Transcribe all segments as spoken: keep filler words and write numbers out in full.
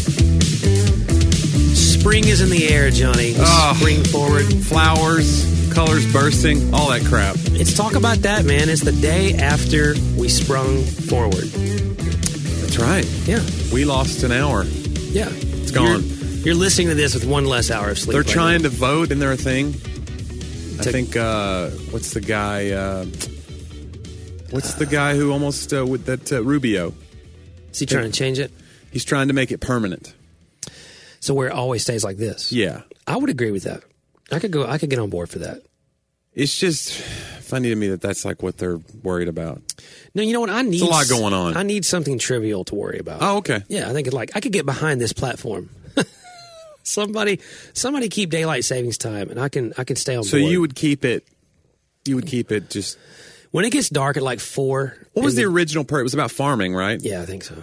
Spring is in the air, Johnny. Oh. Spring forward. Flowers, colors bursting, all that crap. Let's talk about that, man. It's the day after we sprung forward. That's right. Yeah. We lost an hour. Yeah. It's gone. You're, you're listening to this with one less hour of sleep. They're right trying now. to vote, and they're a thing. I To- think, uh, what's the guy, uh, what's the guy who almost, uh, with that, uh, Rubio? Is he trying to change it? He's trying to make it permanent. So where it always stays like this? Yeah. I would agree with that. I could go. I could get on board for that. It's just funny to me that that's like what they're worried about. No, you know what? I need a lot going on. I need something trivial to worry about. Oh, okay. Yeah, I think it like I could get behind this platform. somebody, somebody keep daylight savings time, and I can I can stay on So board. you would keep it, you would keep it just. When it gets dark at like four. What was in the original part? It was about farming, right? Yeah, I think so.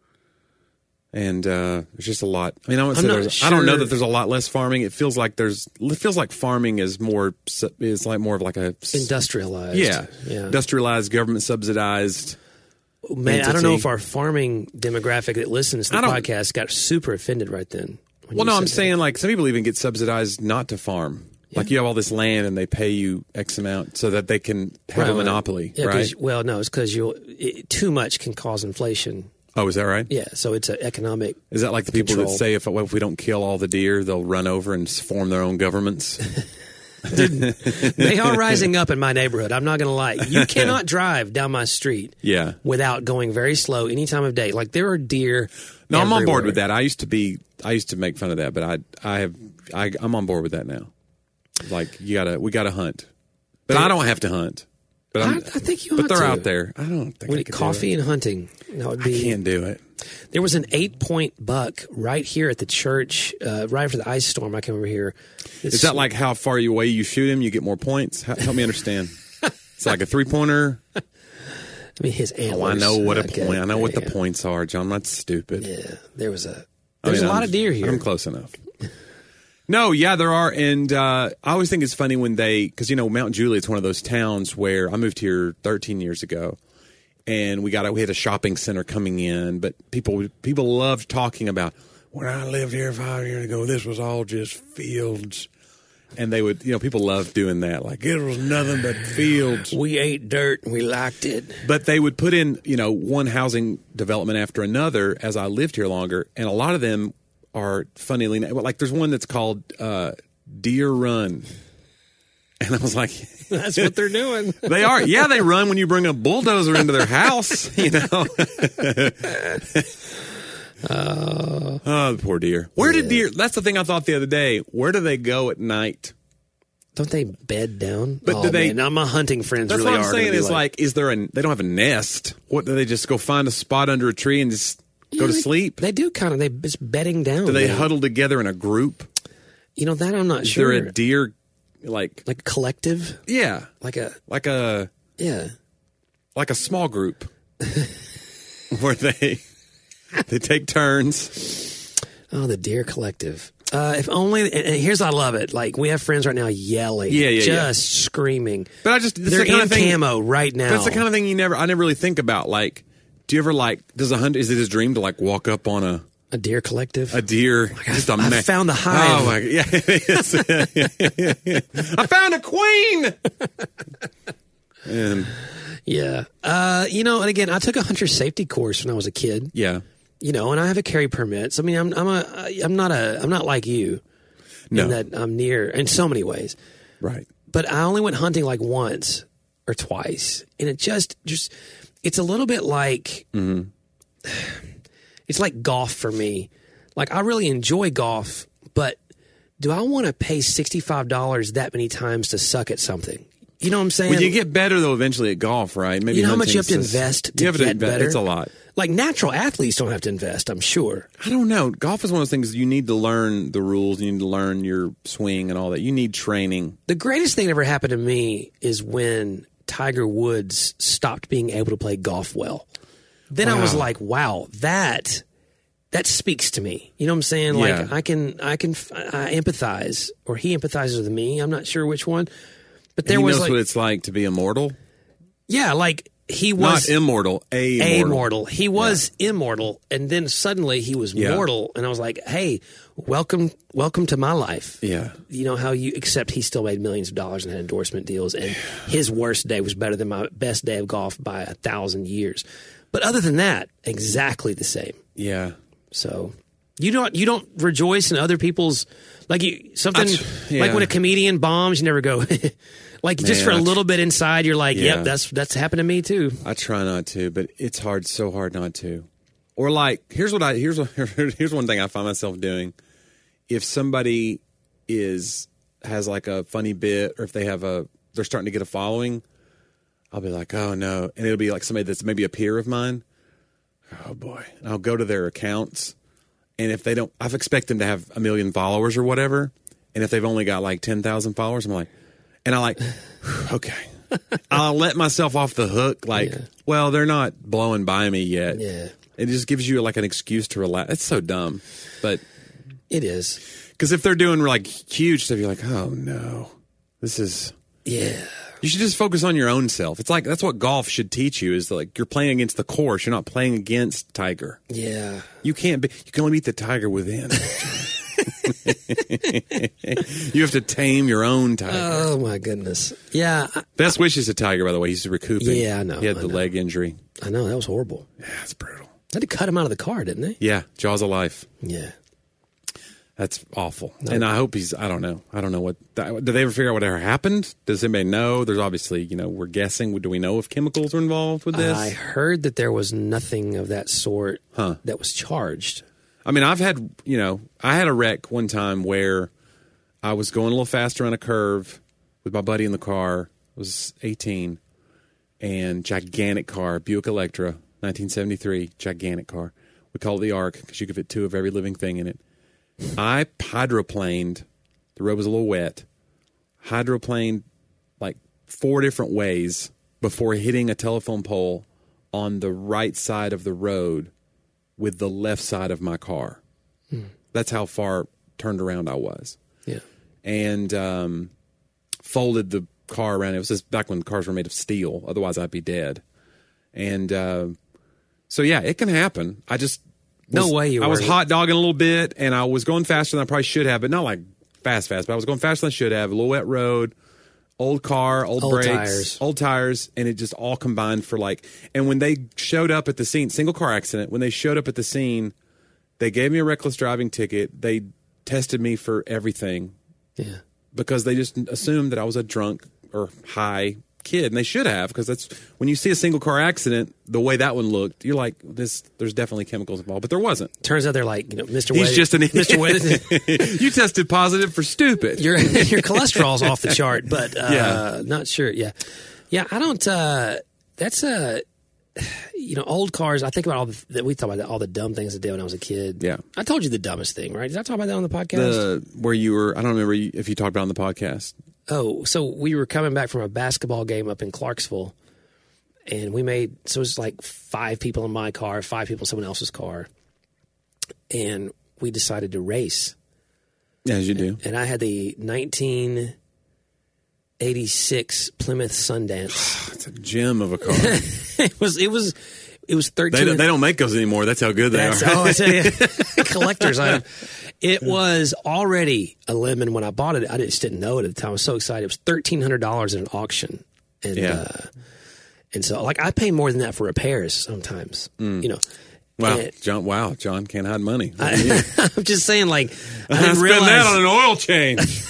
And uh, there's just a lot. I mean, I, wouldn't I'm say not there's, I don't know sure- that there's a lot less farming. It feels like there's. It feels like farming is more. su- Is like more of like a s- Industrialized. Yeah, Yeah. industrialized, government subsidized. Man, I don't know entity. if our farming demographic that listens to I the don't- podcast got super offended right then. when Well, you no, I'm said saying like some people even get subsidized not to farm. Like you have all this land and they pay you X amount so that they can that. have Right, a monopoly, yeah, 'cause- right? Well, no, it's because you'll it, too much can cause inflation. Oh, is that right? Yeah, so it's an economic. Is that like the people Control. that say if, well, if we don't kill all the deer, they'll run over and s- form their own governments? They are rising up in my neighborhood. I'm not going to lie. You cannot drive down my street Yeah. without going very slow any time of day. Like there are deer. No, I'm on board everywhere. with that. I used to be, I used to make fun of that, but I, I have, I, I'm on board with that now. Like you gotta, we gotta hunt, but I don't have to hunt. But I, I'm, I think you. but ought they're to. out there. I don't think We I need could coffee Do and hunting. That would it. be. I can't do it. There was an eight-point buck right here at the church, uh, right after the ice storm. I came over here. It's, Is that like how far away you shoot him, you get more points? H- help me understand. It's like a three pointer. I mean, his antlers. Oh, I know what a Okay, point. I know what the yeah. points are, John. I'm not stupid. Yeah, there was a. I There's mean, a lot I'm- of deer here. I'm close enough. No, yeah, there are, and uh, I always think it's funny when they, because you know, Mount Juliet's one of those towns where I moved here thirteen years ago, and we got a, we had a shopping center coming in, but people people loved talking about when I lived here five years ago, this was all just fields, and they would, you know, people loved doing that, like it was nothing but fields. We ate dirt and we liked it. But they would put in, you know, one housing development after another as I lived here longer, and a lot of them are funnily like there's one that's called uh, Deer Run, and I was like, That's what they're doing. they are, yeah, they run when you bring a bulldozer into their house, you know. Uh, oh, the poor deer. Where did deer? That's the thing I thought the other day. Where do they go at night? Don't they bed down? But oh, do they- Man, now my hunting friends That's really what I'm are gonna saying. be Is like, is there a? They don't have a nest. What do they just go find a spot under a tree and just go Yeah, to they- sleep? They do kind of. They it's bedding down. Do they man. huddle together in a group? You know that I'm not Is sure. there a deer, like, like a collective, yeah, like a like a yeah. like a small group where they they take turns. Oh, the deer collective. Uh, if only. And, and here's I love it. Like we have friends right now yelling, Yeah, yeah, just yeah. screaming. But I just that's They're the kind in of thing, camo right now. That's the kind of thing you never. I never really think about. Like, do you ever like? Does a hunter? Is it his dream to like walk up on a a deer collective. a deer? Just a I ma- found the hive. Oh my god! Yeah, it is. I found a queen. And Yeah. Uh, you know, and again, I took a hunter safety course when I was a kid. yeah, You know, and I have a carry permit. So, I mean, I'm I'm a I'm not a I'm not like you. No. In that I'm near in so many ways. right. But I only went hunting like once or twice, and it just just it's a little bit like Mm-hmm. it's like golf for me. Like I really enjoy golf, but do I want to pay sixty-five dollars that many times to suck at something? You know what I'm saying? Well, you get better though eventually at golf, right? Maybe You know how much you have to hunting's just- invest to you have get inve- better? It's a lot. Like natural athletes don't have to invest, I'm sure. I don't know. Golf is one of those things you need to learn the rules. You need to learn your swing and all that. You need training. The greatest thing that ever happened to me is when Tiger Woods stopped being able to play golf well. Then I was Wow. like, wow, that that speaks to me. You know what I'm saying? Yeah. Like I can I can I empathize, or he empathizes with me. I'm not sure which one. But there he was knows like what it's like to be immortal. yeah, like he was not immortal, a immortal. He was yeah. immortal, and then suddenly he was yeah. mortal, and I was like, "Hey, welcome, welcome to my life." Yeah, you know how you. Except he still made millions of dollars and had endorsement deals, and his worst day was better than my best day of golf by a thousand years. But other than that, exactly the same. Yeah. So you don't you don't rejoice in other people's like you something tr- yeah. like when a comedian bombs, you never go. Like just Man, for a little bit inside, you're like, yeah. "Yep, that's that's happened to me too." I try not to, but it's hard, so hard not to. Or like, here's what I here's what, here's one thing I find myself doing. If somebody is has like a funny bit, or if they have a they're starting to get a following, I'll be like, "Oh no," and it'll be like somebody that's maybe a peer of mine. Oh boy, and I'll go to their accounts, and if they don't, I've expect them to have a million followers or whatever, and if they've only got like ten thousand followers, I'm like. And I like, okay, I'll let myself off the hook. Like, yeah. well, they're not blowing by me yet. Yeah. It just gives you like an excuse to relax. It's so dumb, but it is. Because if they're doing like huge stuff, you're like, oh no, this is. Yeah. You should just focus on your own self. It's like, that's what golf should teach you is like you're playing against the course. You're not playing against Tiger. Yeah. You can't be, you can only beat the Tiger within. You have to tame your own tiger. Oh my goodness! Yeah. I, Best wishes to Tiger, by the way. He's recouping. Yeah, I know. He had I the know. leg injury. I know that was horrible. Yeah, it's brutal. They had to cut him out of the car, didn't they? Yeah, jaws of life. Yeah, that's awful. No. And I hope he's. I don't know. I don't know what. Did they ever figure out whatever happened? Does anybody know? There's obviously, you know, we're guessing. Do we know if chemicals were involved with this? I heard that there was nothing of that sort huh. that was charged. I mean, I've had, you know, I had a wreck one time where I was going a little faster on a curve with my buddy in the car. I was eighteen, and gigantic car, Buick Electra, nineteen seventy-three, gigantic car. We call it the Ark because you could fit two of every living thing in it. I hydroplaned. The road was a little wet. Hydroplaned like four different ways before hitting a telephone pole on the right side of the road with the left side of my car. Hmm. That's how far turned around I was. Yeah. And um, folded the car around. It was just back when cars were made of steel. Otherwise, I'd be dead. And uh, so, yeah, it can happen. I just... Was, no way you were. I was hot dogging a little bit, and I was going faster than I probably should have, but not like fast, fast. But I was going faster than I should have. A little wet road, old car, old, old brakes, tires. old tires, and it just all combined for like... And when they showed up at the scene, single car accident, when they showed up at the scene, they gave me a reckless driving ticket. They tested me for everything. Yeah. Because they just assumed that I was a drunk or high kid, and they should have, because that's when you see a single car accident, the way that one looked, you're like, this. There's definitely chemicals involved, but there wasn't. Turns out they're like, you know, Mister He's Wed- just an Mister Wed- You tested positive for stupid. Your your cholesterol's off the chart, but uh, yeah. not sure. Yeah, yeah. I don't. Uh, that's a. You know, old cars. I think about all the that we talk about the, all the dumb things I did when I was a kid. Yeah, I told you the dumbest thing, right? Did I talk about that on the podcast? The where you were. I don't remember if you talked about it on the podcast. Oh, so we were coming back from a basketball game up in Clarksville, and we made so it was like five people in my car, five people in someone else's car, and we decided to race. Yeah, as you do. And, and I had the nineteen eighty-six Plymouth Sundance. It's a gem of a car. it was. It was. It was thirteen. They don't, they don't make those anymore. That's how good they That's, are. Oh, I tell you, collector's item. It was already a lemon when I bought it. I just didn't know it at the time. I was so excited. It was thirteen hundred dollars at an auction, and yeah. uh, and so like I pay more than that for repairs sometimes. Mm. You know. Wow, and, John! Wow, John can't hide money. I, I'm just saying, like I I didn't spend realize that on an oil change.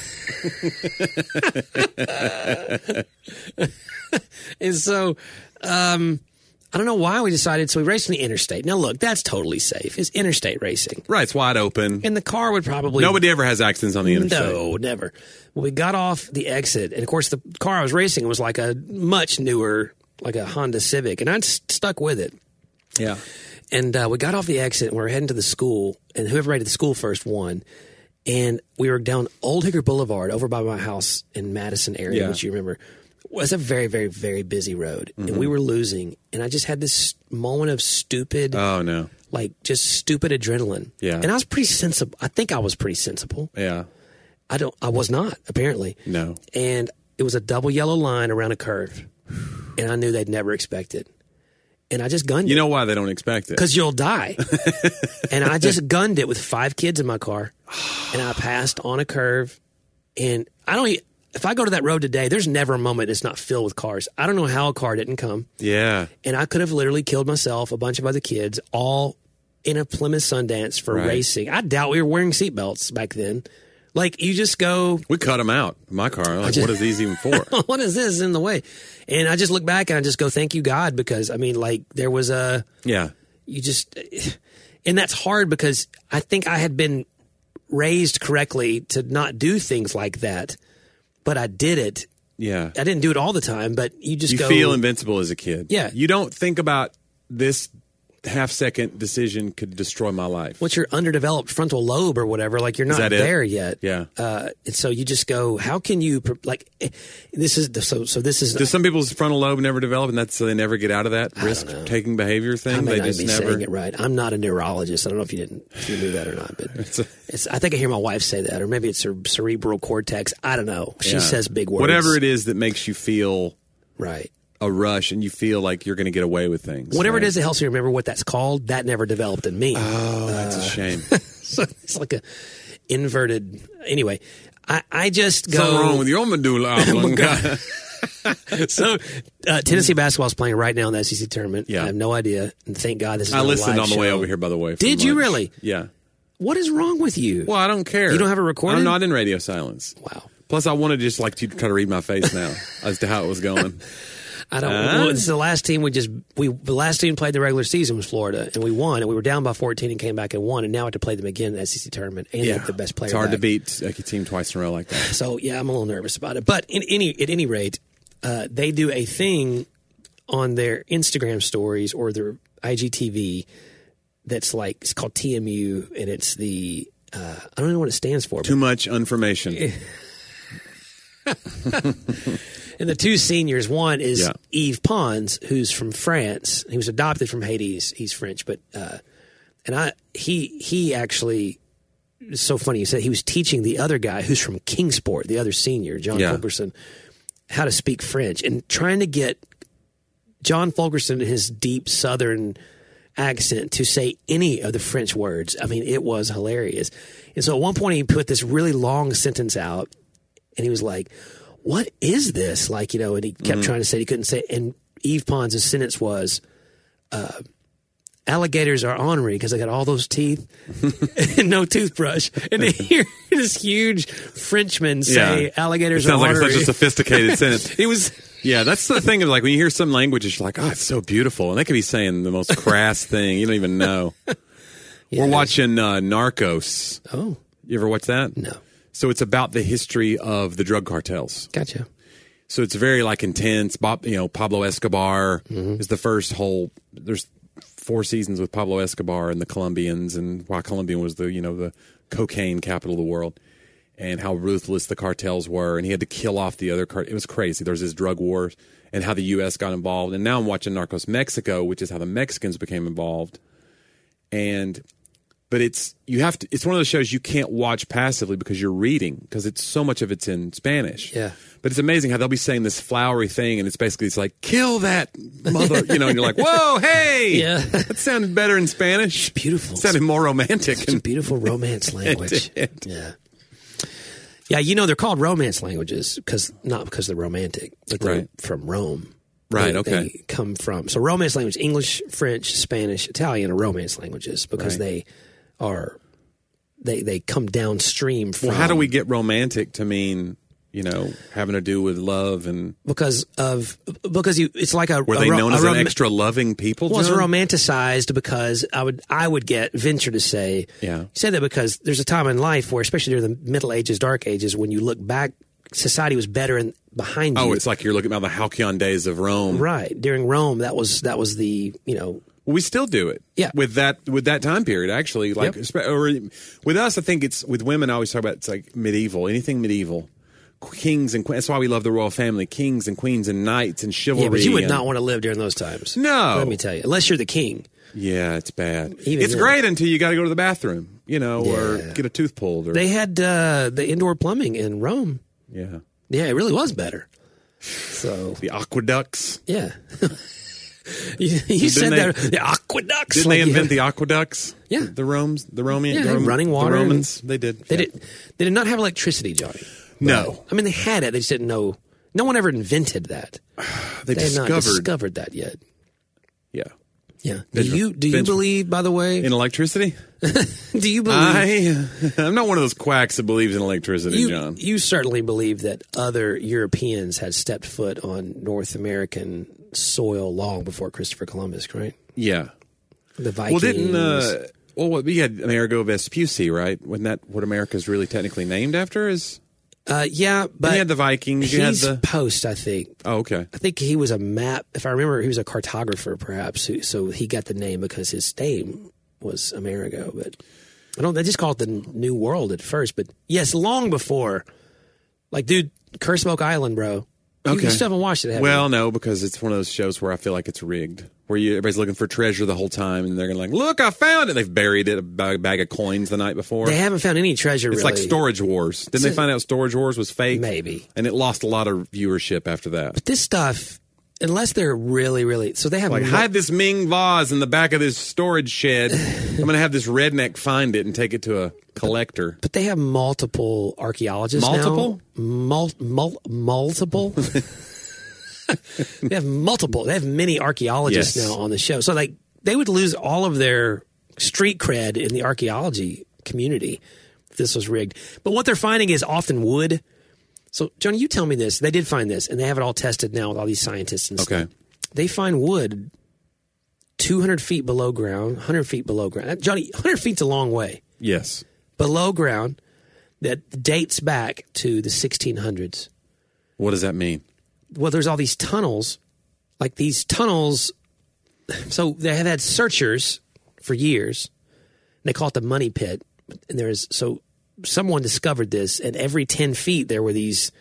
And so, um, I don't know why we decided. So we raced on the interstate. Now, look, that's totally safe. It's interstate racing. Right, it's wide open. And the car would probably... Nobody ever has accidents on the interstate. No, never. Well, we got off the exit. And, of course, the car I was racing was like a much newer, like a Honda Civic. And I st- stuck with it. Yeah. And uh, we got off the exit, and we were heading to the school. And whoever rated the school first won. And we were down Old Hickory Boulevard over by my house in Madison area, yeah. which you remember. It was a very, very, very busy road. Mm-hmm. And we were losing. And I just had this moment of stupid, oh, no. like just stupid adrenaline. Yeah. And I was pretty sensible. I think I was pretty sensible. Yeah. I don't, I was not, apparently. No. And it was a double yellow line around a curve. and I knew they'd never expect it. And I just gunned You it. know why they don't expect it? Because you'll die. And I just gunned it with five kids in my car, and I passed on a curve. And I don't. e- If I go to that road today, there's never a moment it's not filled with cars. I don't know how a car didn't come. Yeah. And I could have literally killed myself, a bunch of other kids, all in a Plymouth Sundance for Right. racing. I doubt we were wearing seatbelts back then. Like, you just go, We cut them out in my car. Like, just- what is these even for? what is this in the way? And I just look back and I just go, thank you, God, because, I mean, like, there was a, Yeah. you just, and that's hard because I think I had been raised correctly to not do things like that, but I did it. Yeah. I didn't do it all the time, but you just You go, feel invincible as a kid. Yeah. You don't think about this half second decision could destroy my life. what's your underdeveloped frontal lobe or whatever? Like, you're not that it? there yet. Yeah. Uh, and so you just go, how can you, pr- like, eh, this is, the, so, so this is, Do some people's frontal lobe never develop, and that's so they never get out of that risk-taking behaviour thing? I may They not just be never. saying it right. I'm not a neurologist. I don't know if you didn't, if you knew that or not, but It's a- it's, I think I hear my wife say that, or maybe it's her cerebral cortex. I don't know. She Yeah. says big words. Whatever it is that makes you feel Right. a rush and you feel like you're going to get away with things. Whatever right? it is that helps me remember what that's called, that never developed in me. Oh, that's a shame. So it's like a inverted. Anyway, I, I just go. Something wrong with your medulla oblongata. So uh, Tennessee basketball is playing right now in the S E C tournament. Yeah. I have no idea, and thank God this is. I not a listened live on the way show. over here, by the way. for Did you lunch. really? Yeah. What is wrong with you? Well, I don't care. You don't have it recorded? I'm not in radio silence. Wow. Plus, I wanted just like you to try to read my face now as to how it was going. I don't. Huh? Well, it's the last team we just we the last team played the regular season was Florida, and we won, and we were down by fourteen and came back and won, and now I have to play them again in the S E C tournament and Yeah, the best player. It's hard back. to beat a team twice in a row like that. So yeah, I'm a little nervous about it. But in any at any rate, uh, they do a thing on their Instagram stories or their I G T V that's like it's called T M U, and it's the uh, I don't know what it stands for. Too much information. And the two seniors, one is Yeah. Yves Pons, who's from France. He was adopted from Haiti. He's, he's French, but uh, and I he he actually it's so funny. He said he was teaching the other guy who's from Kingsport, the other senior, John Yeah. Fulkerson, how to speak French and trying to get John Fulkerson in his deep Southern accent to say any of the French words. I mean, it was hilarious. And so at one point he put this really long sentence out, and he was like, what is this? Like, you know, and he kept Mm-hmm. trying to say it, he couldn't say it. And Yves Pons' sentence was, uh, alligators are ornery because they got all those teeth and no toothbrush. And to hear this huge Frenchman say Yeah. alligators It sounds are like ornery. such a sophisticated sentence. It was, Yeah, that's the thing of like when you hear some languages, you're like, oh, it's so beautiful. And they could be saying the most crass thing. You don't even know. We're watching uh, Narcos. oh, You ever watch that? no. So it's about the history of the drug cartels. Gotcha. So it's very like intense. Bob, you know, Pablo Escobar Mm-hmm. is the first whole. There's four seasons with Pablo Escobar and the Colombians, and why Colombia was the you know the cocaine capital of the world, and how ruthless the cartels were, and he had to kill off the other cart. It was crazy. There was this drug war, and how the U S got involved. And now I'm watching Narcos Mexico, which is how the Mexicans became involved, and. But it's you have to. It's one of those shows you can't watch passively because you're reading because it's so much of it's in Spanish. Yeah. But it's amazing how they'll be saying this flowery thing, and it's basically it's like kill that mother, you know, and you're like, whoa, hey, Yeah. that sounded better in Spanish. Beautiful. It sounded more romantic. It's a beautiful romance language. did. Yeah. Yeah, you know, they're called romance languages because not because they're romantic, but they're Right. from Rome. Right, They- okay. They come from. So romance language, English, French, Spanish, Italian are romance languages because Right. they are, they, they come downstream from. Well, how do we get romantic to mean you know having to do with love and Because of, because you, it's like a. were a they ro- known a as an rom- extra loving people? Well, it's John? romanticized because I would I would get venture to say Yeah. say that because there's a time in life where, especially during the Middle Ages, Dark Ages, when you look back, society was better in behind you. Oh, it's like you're looking about the halcyon days of Rome. right during Rome. That was that was the you know We still do it. Yeah. With that with that time period, actually. Like Yep. espe- or with us, I think it's with women I always talk about it's like medieval. Anything medieval. Kings and queens. That's why we love the royal family. Kings and queens and knights and chivalry. yeah, but you would and- not want to live during those times. No. Let me tell you, unless you're the king. Yeah, it's bad. Even it's then. great until you got to go to the bathroom, you know, or Yeah. get a tooth pulled or They had uh, the indoor plumbing in Rome. yeah. Yeah, it really was better. So The aqueducts. yeah. you you said they- that the aqueducts. Didn't like, they invent yeah. the aqueducts? Yeah. The Romans, the Roman, Yeah, the they had Rom- running water The and- Romans, they did. They yeah. did. They did not have electricity, Johnny. No, I mean, they had it. They just didn't know. No one ever invented that. they, They had not discovered. discovered that yet. Yeah, Yeah. Do Benjamin- you do you Benjamin- believe? By the way, in electricity. do you believe? I, I'm not one of those quacks that believes in electricity, you, John. you certainly believe that other Europeans had stepped foot on North American soil long before Christopher Columbus, right? Yeah. The Vikings. Well, didn't uh, well what- we had Amerigo Vespucci, right? Wasn't that what America's really technically named after? Is uh, yeah, but you had the Vikings, you had he's the post, I think. oh, okay, I think he was a map. If I remember, he was a cartographer, perhaps. who- So he got the name because his name was Amerigo. But I don't. They just called it the New World at first. But yes, long before. Like, dude, Kersmoke Island, bro. You, Okay. you still haven't watched it, have well, you? no, because it's one of those shows where I feel like it's rigged, where you, everybody's looking for treasure the whole time, and they're gonna like, look, I found it. They've buried it a bag, bag of coins the night before. They haven't found any treasure. It's really. like Storage Wars. Didn't they So- find out Storage Wars was fake? Maybe. And it lost a lot of viewership after that. This stuff, unless they're really, really. So they have. Like, mo- hide this Ming vase in the back of this storage shed. I'm going to have this redneck find it and take it to a collector. But they have multiple archaeologists Multiple? now. Mul- mul- multiple? They have multiple. They have many archaeologists Yes. now on the show. So like they would lose all of their street cred in the archaeology community if this was rigged. But what they're finding is often wood. So Johnny, you tell me this. They did find this, and they have it all tested now with all these scientists and stuff. Okay. They find wood two hundred feet below ground, one hundred feet below ground. Johnny, one hundred feet's a long way. Yes. Below ground that dates back to the sixteen hundreds. What does that mean? Well, there's all these tunnels, like these tunnels. So they have had searchers for years. They call it the money pit. And there's so someone discovered this, and every ten feet there were these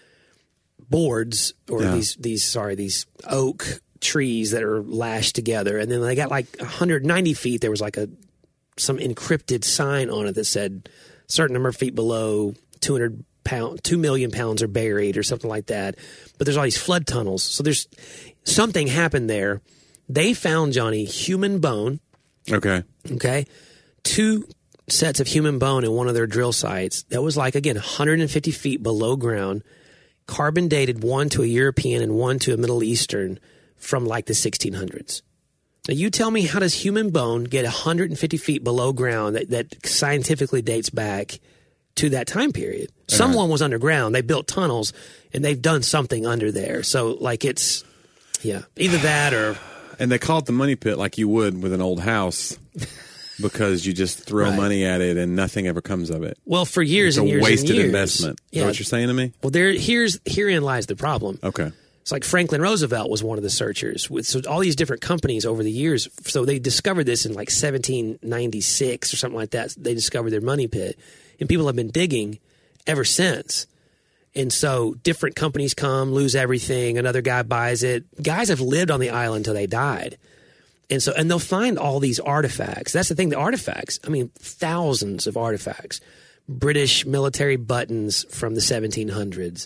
boards or Yeah. these these sorry these oak trees that are lashed together, and then they got like one hundred ninety feet. There was like a some encrypted sign on it that said certain number of feet below two hundred pound, two million pounds are buried or something like that. But there's all these flood tunnels. So there's something happened there. They found, Johnny, human bone. Okay. Okay. Two sets of human bone in one of their drill sites. That was like, again, one hundred fifty feet below ground, carbon dated, one to a European and one to a Middle Eastern from like the sixteen hundreds. Now, you tell me, how does human bone get one hundred fifty feet below ground that, that scientifically dates back to that time period? Someone was underground. They built tunnels, and they've done something under there. So, like, it's, yeah, either that or... And they call it the money pit like you would with an old house because you just throw Right. money at it and nothing ever comes of it. Well, for years It's a and years wasted and years. investment. Is Yeah. that what you're saying to me? Well, there, here's herein lies the problem. Okay. It's like Franklin Roosevelt was one of the searchers with so all these different companies over the years. So they discovered this in like seventeen ninety-six or something like that. They discovered their money pit, and people have been digging ever since. And so different companies come, lose everything. Another guy buys it. Guys have lived on the island till they died. And so, and they'll find all these artifacts. That's the thing. The artifacts, I mean, thousands of artifacts, British military buttons from the seventeen hundreds.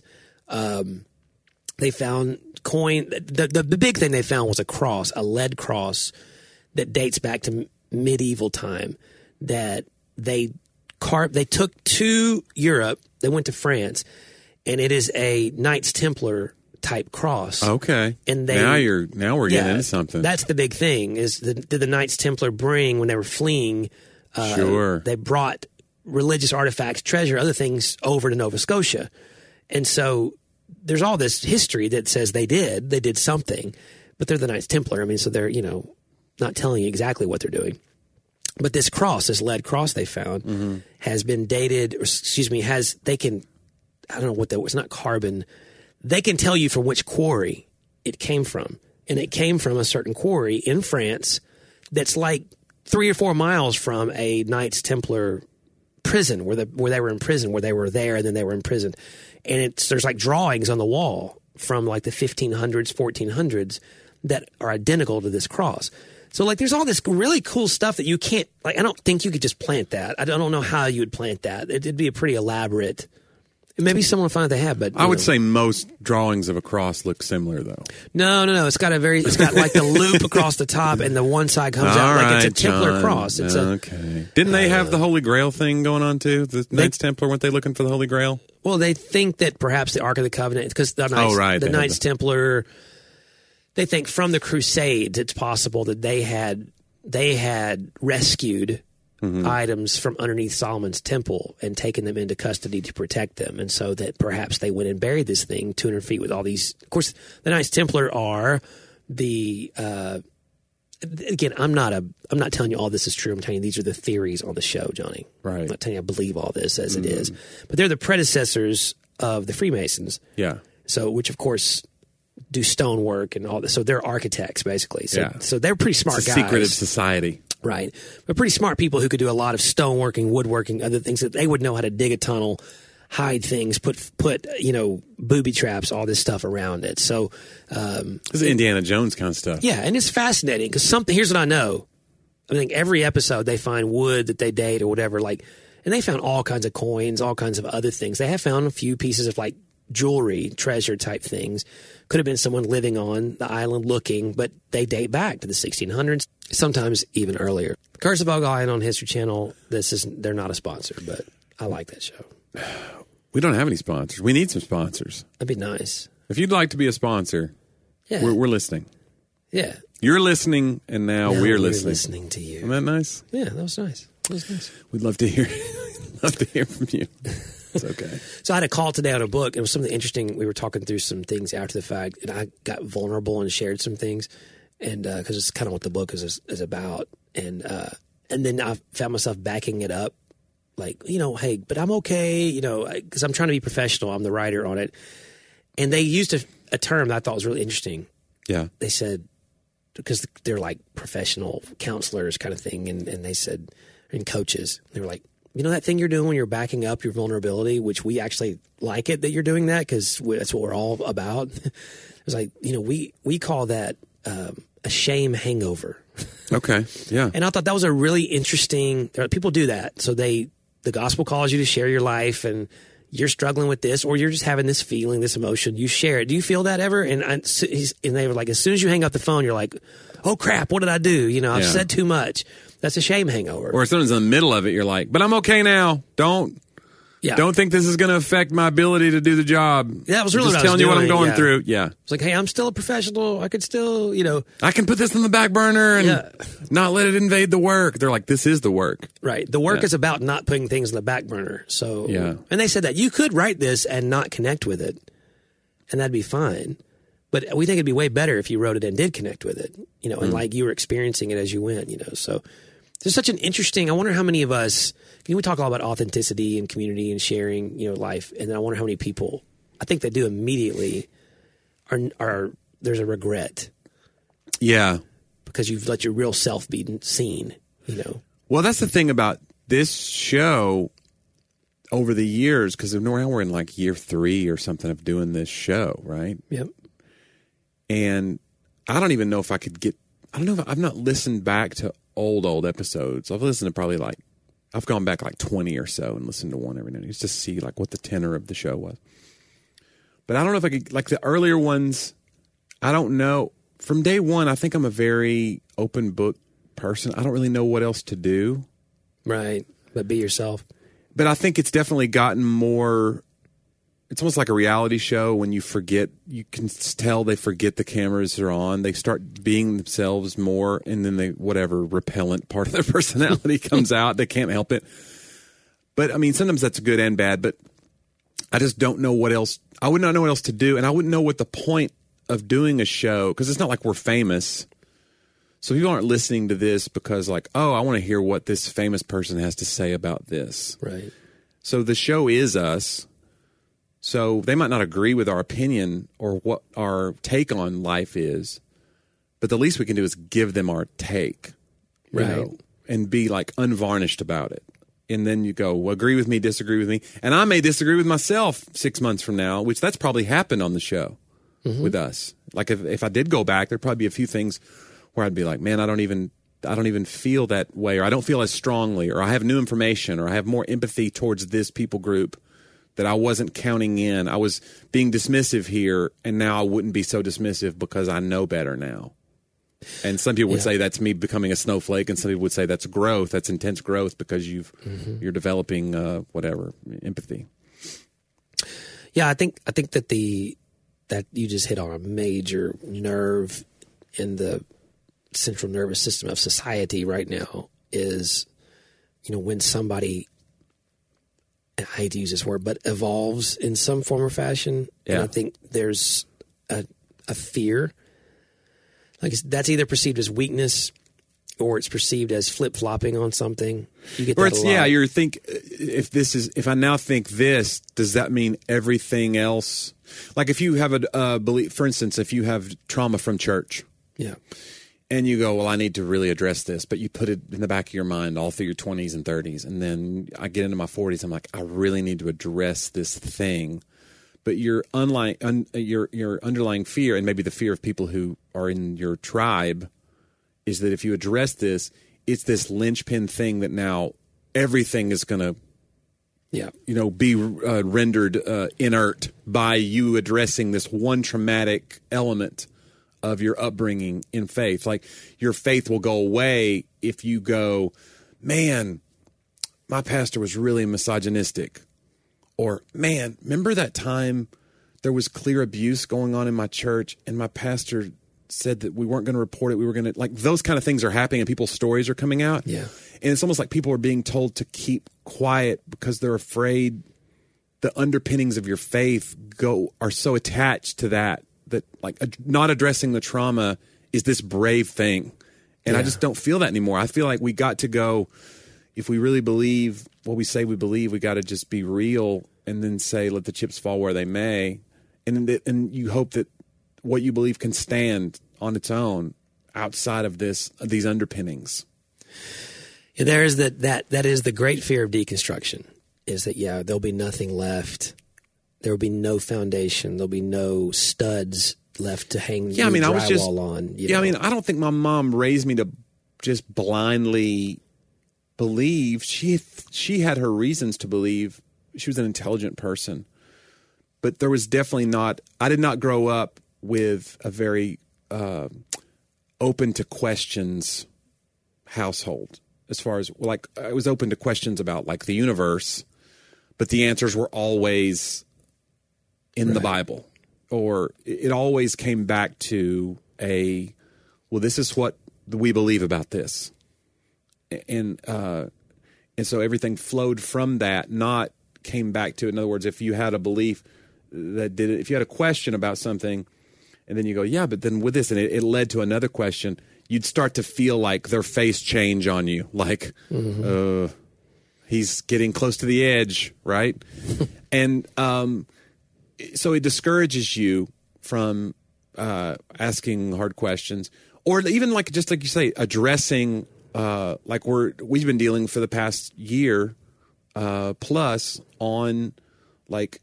Um, they found coin. The, the, the big thing they found was a cross, a lead cross that dates back to medieval time that they carved. They took to Europe. They went to France, and it is a Knights Templar type cross. Okay. And they- now you're now we're getting into something. That's the big thing. Is the, did the Knights Templar bring when they were fleeing? Uh, Sure. They brought religious artifacts, treasure, other things over to Nova Scotia, and so there's all this history that says they did. They did something, but they're the Knights Templar. I mean, so they're you know not telling you exactly what they're doing. But this cross, this lead cross they found, Mm-hmm. has been dated. Or excuse me, has they can I don't know what that was. Not carbon. They can tell you from which quarry it came from. And it came from a certain quarry in France that's like three or four miles from a Knights Templar prison where, the, where they were in prison, where they were there and then they were imprisoned. And it's there's like drawings on the wall from like the fifteen hundreds, fourteen hundreds that are identical to this cross. So like there's all this really cool stuff that you can't, like I don't think you could just plant that. I don't know how you would plant that. It'd be a pretty elaborate Maybe someone will find they have, but I would know. say most drawings of a cross look similar, though. No, no, no. It's got a very, it's got like the loop across the top, and the one side comes out right, like it's a Templar John. cross. It's okay. A, Didn't they have the Holy Grail thing going on too? The Knights Templar, weren't they looking for the Holy Grail? Well, they think that perhaps the Ark of the Covenant, because the Knights, oh, right. the they Knights the... Templar, they think from the Crusades, it's possible that they had they had rescued mm-hmm. items from underneath Solomon's temple and taken them into custody to protect them, and so that perhaps they went and buried this thing two hundred feet with all these. Of course, the Knights Templar are the. Uh, Again, I'm not a. I'm not telling you all this is true. I'm telling you these are the theories on the show, Johnny. Right. I'm not telling you I believe all this as mm. it is, but they're the predecessors of the Freemasons. Yeah. So, which of course do stonework and all this. So they're architects basically. So, yeah. so they're pretty smart it's a guys. Secretive society. Right. But pretty smart people who could do a lot of stoneworking, woodworking, other things that they would know how to dig a tunnel, hide things, put put you know booby traps, all this stuff around it. So um, this is Indiana Jones kind of stuff. Yeah, and it's fascinating because something. Here's what I know. I think every episode they find wood that they date or whatever, like, and they found all kinds of coins, all kinds of other things. They have found a few pieces of like jewelry, treasure type things. Could have been someone living on the island looking, but they date back to the sixteen hundreds, sometimes even earlier. Curse of Bog Island on History Channel. This is they're not a sponsor, but I like that show. We don't have any sponsors. We need some sponsors. That'd be nice. If you'd like to be a sponsor, yeah. we're, we're listening. Yeah. You're listening, and now, now we're, we're listening. listening to you. Isn't that nice? Yeah, that was nice. That was nice. We'd love to hear love to hear from you. It's okay. So I had a call today on a book. It was something interesting. We were talking through some things after the fact, and I got vulnerable and shared some things, and because uh, it's kind of what the book is is about. And uh, and then I found myself backing it up. Like, you know, hey, but I'm okay, you know, because I'm trying to be professional. I'm the writer on it. And they used a, a term that I thought was really interesting. Yeah. They said, because they're like professional counselors kind of thing. And, and they said, and coaches, they were like, you know, that thing you're doing when you're backing up your vulnerability, which we actually like it that you're doing that because that's what we're all about. It was like, you know, we, we call that um, a shame hangover. Okay. Yeah. And I thought that was a really interesting, people do that. So they, the gospel calls you to share your life and you're struggling with this or you're just having this feeling, this emotion. You share it. Do you feel that ever? And I, and they were like, as soon as you hang up the phone, you're like, oh crap, what did I do? You know, I've yeah. said too much. That's a shame hangover. Or as soon as in the middle of it, you're like, but I'm okay now. Don't, yeah. don't think this is going to affect my ability to do the job. Yeah, that was really I'm just what I was telling you doing. what I'm going yeah. through. Yeah. It's like, hey, I'm still a professional. I could still, you know. I can put this on the back burner and yeah. not let it invade the work. They're like, this is the work. Right. The work yeah. is about not putting things on the back burner. So, yeah. And they said that you could write this and not connect with it, and that'd be fine. But we think it'd be way better if you wrote it and did connect with it, you know, and mm. like you were experiencing it as you went, you know. So there's such an interesting, I wonder how many of us, you know, we talk all about authenticity and community and sharing, you know, life. And then I wonder how many people, I think they do immediately, are, are there's a regret. Yeah. Because you've let your real self be seen, you know. Well, that's the thing about this show over the years, because now we're in like year three or something of doing this show, right? Yep. And I don't even know if I could get, I don't know if I've not listened back to old, old episodes. I've listened to probably like, I've gone back like twenty or so and listened to one every now and then just to see like what the tenor of the show was. But I don't know if I could, like the earlier ones, I don't know. From day one, I think I'm a very open book person. I don't really know what else to do. Right. But be yourself. But I think it's definitely gotten more, it's almost like a reality show when you forget, you can tell they forget the cameras are on. They start being themselves more, and then they, whatever repellent part of their personality comes out. They can't help it. But I mean, sometimes that's good and bad, but I just don't know what else, I would not know what else to do. And I wouldn't know what the point of doing a show, because it's not like we're famous. So people aren't listening to this because like, oh, I want to hear what this famous person has to say about this. Right. So the show is us. So they might not agree with our opinion or what our take on life is, but the least we can do is give them our take, you right? know, and be like unvarnished about it. And then you go, well, agree with me, disagree with me. And I may disagree with myself six months from now, which that's probably happened on the show mm-hmm. with us. Like if, if I did go back, there'd probably be a few things where I'd be like, man, I don't even, I don't even feel that way, or I don't feel as strongly, or I have new information, or I have more empathy towards this people group that I wasn't counting in. I was being dismissive here, and now I wouldn't be so dismissive because I know better now. And some people would yeah. say that's me becoming a snowflake, and some people would say that's growth. That's intense growth because you've mm-hmm. you're developing uh, whatever empathy. Yeah, I think I think that the that you just hit on a major nerve in the central nervous system of society right now is, you know, when somebody, I hate to use this word, but evolves in some form or fashion. Yeah. And I think there's a, a fear. Like that's either perceived as weakness or it's perceived as flip-flopping on something. You get or that it's, a lot. yeah, you're think if this is, if I now think this, does that mean everything else? Like if you have a uh, belief, for instance, if you have trauma from church. Yeah. And you go, well, I need to really address this, but you put it in the back of your mind all through your twenties and thirties. And then I get into my forties. I'm like, I really need to address this thing. But your, unlike, un, your, your underlying fear, and maybe the fear of people who are in your tribe, is that if you address this, it's this linchpin thing that now everything is going to, yeah, you know, be uh, rendered uh, inert by you addressing this one traumatic element of your upbringing in faith. Like your faith will go away if you go, man, my pastor was really misogynistic. Or, man, remember that time there was clear abuse going on in my church and my pastor said that we weren't going to report it. We were going to, like, those kind of things are happening and people's stories are coming out. Yeah. And it's almost like people are being told to keep quiet because they're afraid the underpinnings of your faith go are so attached to that. That like uh, not addressing the trauma is this brave thing. And yeah. I just don't feel that anymore. I feel like we got to go, if we really believe what we say we believe, we got to just be real and then say, let the chips fall where they may. And, and you hope that what you believe can stand on its own outside of this, these underpinnings. Yeah, there is that, that, that is the great fear of deconstruction is that, yeah, there'll be nothing left. There will be no foundation. There'll be no studs left to hang yeah, I mean, I was just, on. You yeah, know? I mean, I don't think my mom raised me to just blindly believe. She she had her reasons to believe. She was an intelligent person. But there was definitely not, I did not grow up with a very uh, open to questions household. As far as, like, I was open to questions about, like, the universe, but the answers were always in right. the Bible, or it always came back to a, well, this is what we believe about this. And, uh, and so everything flowed from that, not came back to, in other words, if you had a belief that did it, if you had a question about something and then you go, yeah, but then with this, and it, it led to another question, you'd start to feel like their face change on you. Like, mm-hmm. uh, he's getting close to the edge. Right. and, um, so it discourages you from uh, asking hard questions, or even like just like you say, addressing uh, like we're we've been dealing for the past year uh, plus on like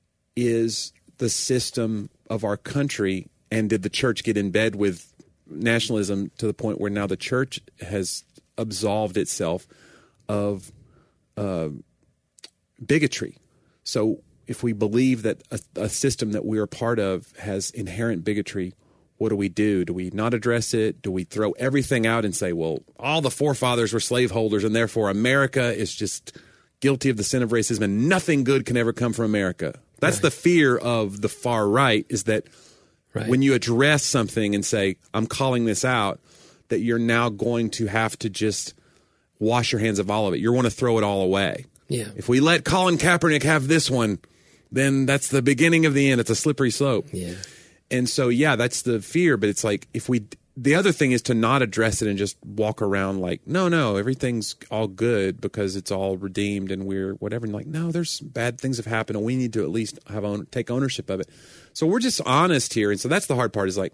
is the system of our country, and did the church get in bed with nationalism to the point where now the church has absolved itself of uh, bigotry. So if we believe that a, a system that we're a part of has inherent bigotry, what do we do? Do we not address it? Do we throw everything out and say, well, all the forefathers were slaveholders and therefore America is just guilty of the sin of racism and nothing good can ever come from America? That's right. The fear of the far right, is that right. when you address something and say, I'm calling this out, that you're now going to have to just wash your hands of all of it. You want to throw it all away. Yeah. If we let Colin Kaepernick have this one, then that's the beginning of the end. It's a slippery slope. Yeah. And so, yeah, that's the fear. But it's like, if we, the other thing is to not address it and just walk around like, no, no, everything's all good because it's all redeemed and we're whatever. And like, no, there's bad things have happened and we need to at least have own, take ownership of it. So we're just honest here. And so that's the hard part, is like,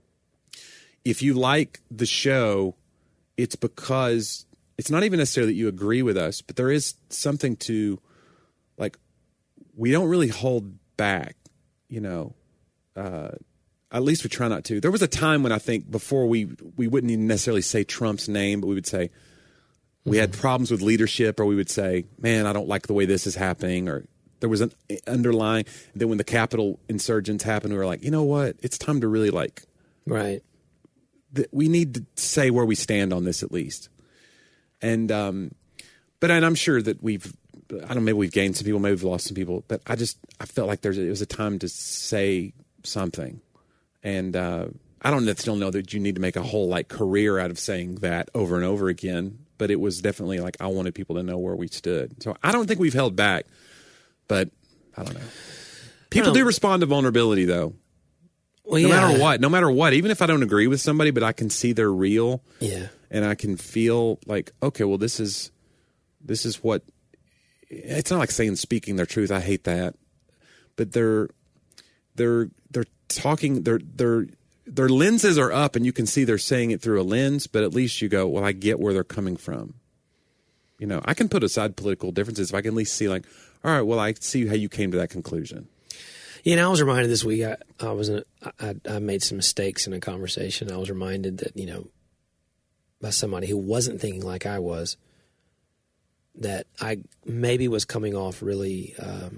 if you like the show, it's because it's not even necessarily that you agree with us, but there is something to, like, we don't really hold back, you know, uh, at least we try not to. There was a time when I think before we, we wouldn't even necessarily say Trump's name, but we would say we mm-hmm. had problems with leadership, or we would say, man, I don't like the way this is happening, or There was an underlying. Then when the Capitol insurgents happened, we were like, you know what? It's time to really like. Right. Th- we need to say where we stand on this at least. And um, but and I'm sure that we've. I don't know. Maybe we've gained some people. Maybe we've lost some people. But I just I felt like there's a, it was a time to say something. And uh, I don't still know that you need to make a whole like career out of saying that over and over again. But it was definitely like I wanted people to know where we stood. So I don't think we've held back. But I don't know. People Well, do respond to vulnerability, though. Well, no yeah. matter what. No matter what. Even if I don't agree with somebody, but I can see they're real. Yeah. And I can feel like, okay, well, this is this is what. It's not like saying speaking their truth. I hate that. But they're they're they're talking. They're they're their lenses are up, and you can see they're saying it through a lens. But at least you go, well, I get where they're coming from. You know, I can put aside political differences if I can at least see, like, all right, well, I see how you came to that conclusion. You know, I was reminded this week. I, I was in a, I, I made some mistakes in a conversation. I was reminded that, you know, by somebody who wasn't thinking like I was, that I maybe was coming off really um,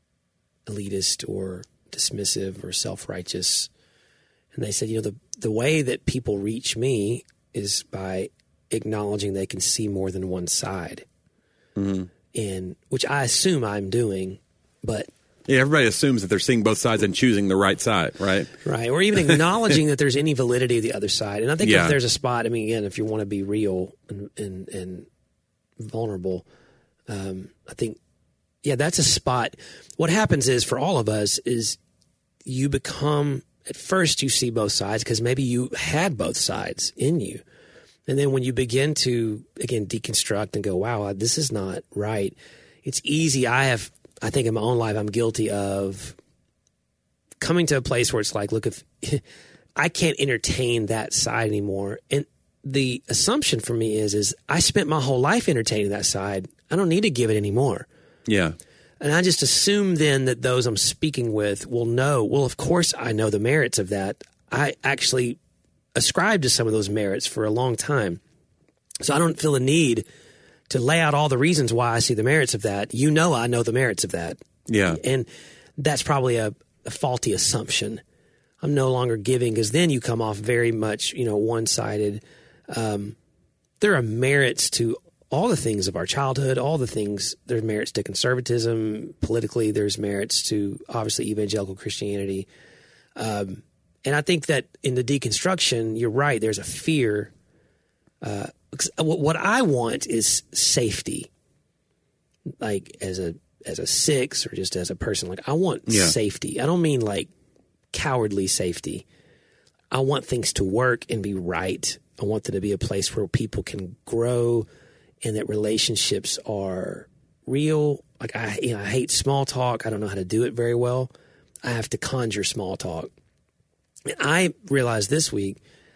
elitist or dismissive or self-righteous. And they said, you know, the the way that people reach me is by acknowledging they can see more than one side, Mm-hmm. and which I assume I'm doing, but Yeah, everybody assumes that they're seeing both sides and choosing the right side, right? right, or even acknowledging that there's any validity of the other side. And I think Yeah. if there's a spot, I mean, again, if you want to be real and and, and vulnerable, um, I think, yeah, that's a spot. What happens is for all of us is you become, at first you see both sides because maybe you had both sides in you. And then when you begin to, again, deconstruct and go, wow, this is not right. It's easy. I have, I think in my own life, I'm guilty of coming to a place where it's like, look, if I can't entertain that side anymore. And the assumption for me is, is I spent my whole life entertaining that side. I don't need to give it anymore. Yeah. And I just assume then that those I'm speaking with will know, well, of course I know the merits of that. I actually ascribed to some of those merits for a long time. So I don't feel a need to lay out all the reasons why I see the merits of that. You know I know the merits of that. Yeah. And that's probably a, a faulty assumption. I'm no longer giving because then you come off very much, you know, one-sided. Um, there are merits to all the things of our childhood, all the things. There's merits to conservatism politically. There's merits to, obviously, evangelical Christianity. Um, and I think that in the deconstruction, you're right, there's a fear. Uh, what I want is safety, like as a as a six or just as a person. Like I want Yeah. safety. I don't mean like cowardly safety. I want things to work and be right. I want there to be a place where people can grow and that relationships are real. Like I, you know, I hate small talk. I don't know how to do it very well. I have to conjure small talk. And I realized this week,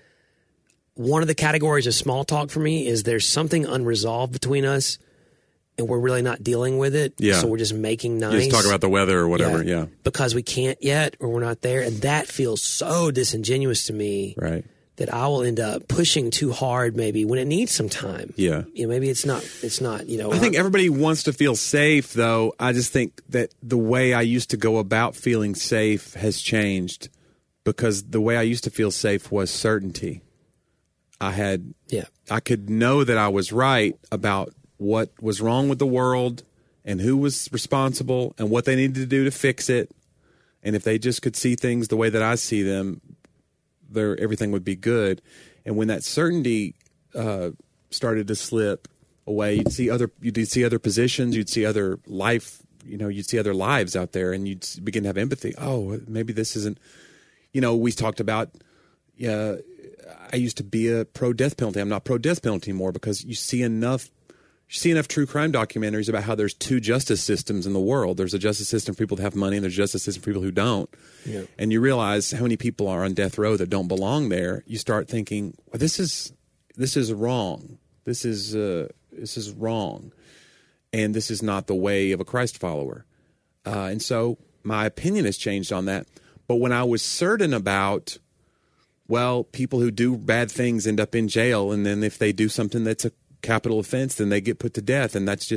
one of the categories of small talk for me is there's something unresolved between us and we're really not dealing with it. Yeah. So we're just making nice. You just talk about the weather or whatever. Yeah. Because we can't yet or we're not there. And that feels so disingenuous to me. Right. That I will end up pushing too hard maybe when it needs some time. Yeah. You know, maybe it's not, it's not, you know. I think everybody wants to feel safe, though. I just think that the way I used to go about feeling safe has changed because the way I used to feel safe was certainty. I had, yeah. I could know that I was right about what was wrong with the world and who was responsible and what they needed to do to fix it. And if they just could see things the way that I see them, there everything would be good. And when that certainty uh, started to slip away, you'd see other you'd see other positions, you'd see other life, you know, you'd see other lives out there, and you'd begin to have empathy. Oh, maybe this isn't. You know, we talked about. Uh, I used to be a pro death penalty. I'm not pro death penalty anymore because you see enough. You see enough true crime documentaries about how there's two justice systems in the world. There's a justice system for people that have money, and there's a justice system for people who don't. Yeah. And you realize how many people are on death row that don't belong there. You start thinking, well, this is this is wrong. This is uh, this is wrong, and this is not the way of a Christ follower. Uh, and so my opinion has changed on that. But when I was certain about, well, people who do bad things end up in jail, and then if they do something that's a capital offense, then they get put to death, and that's just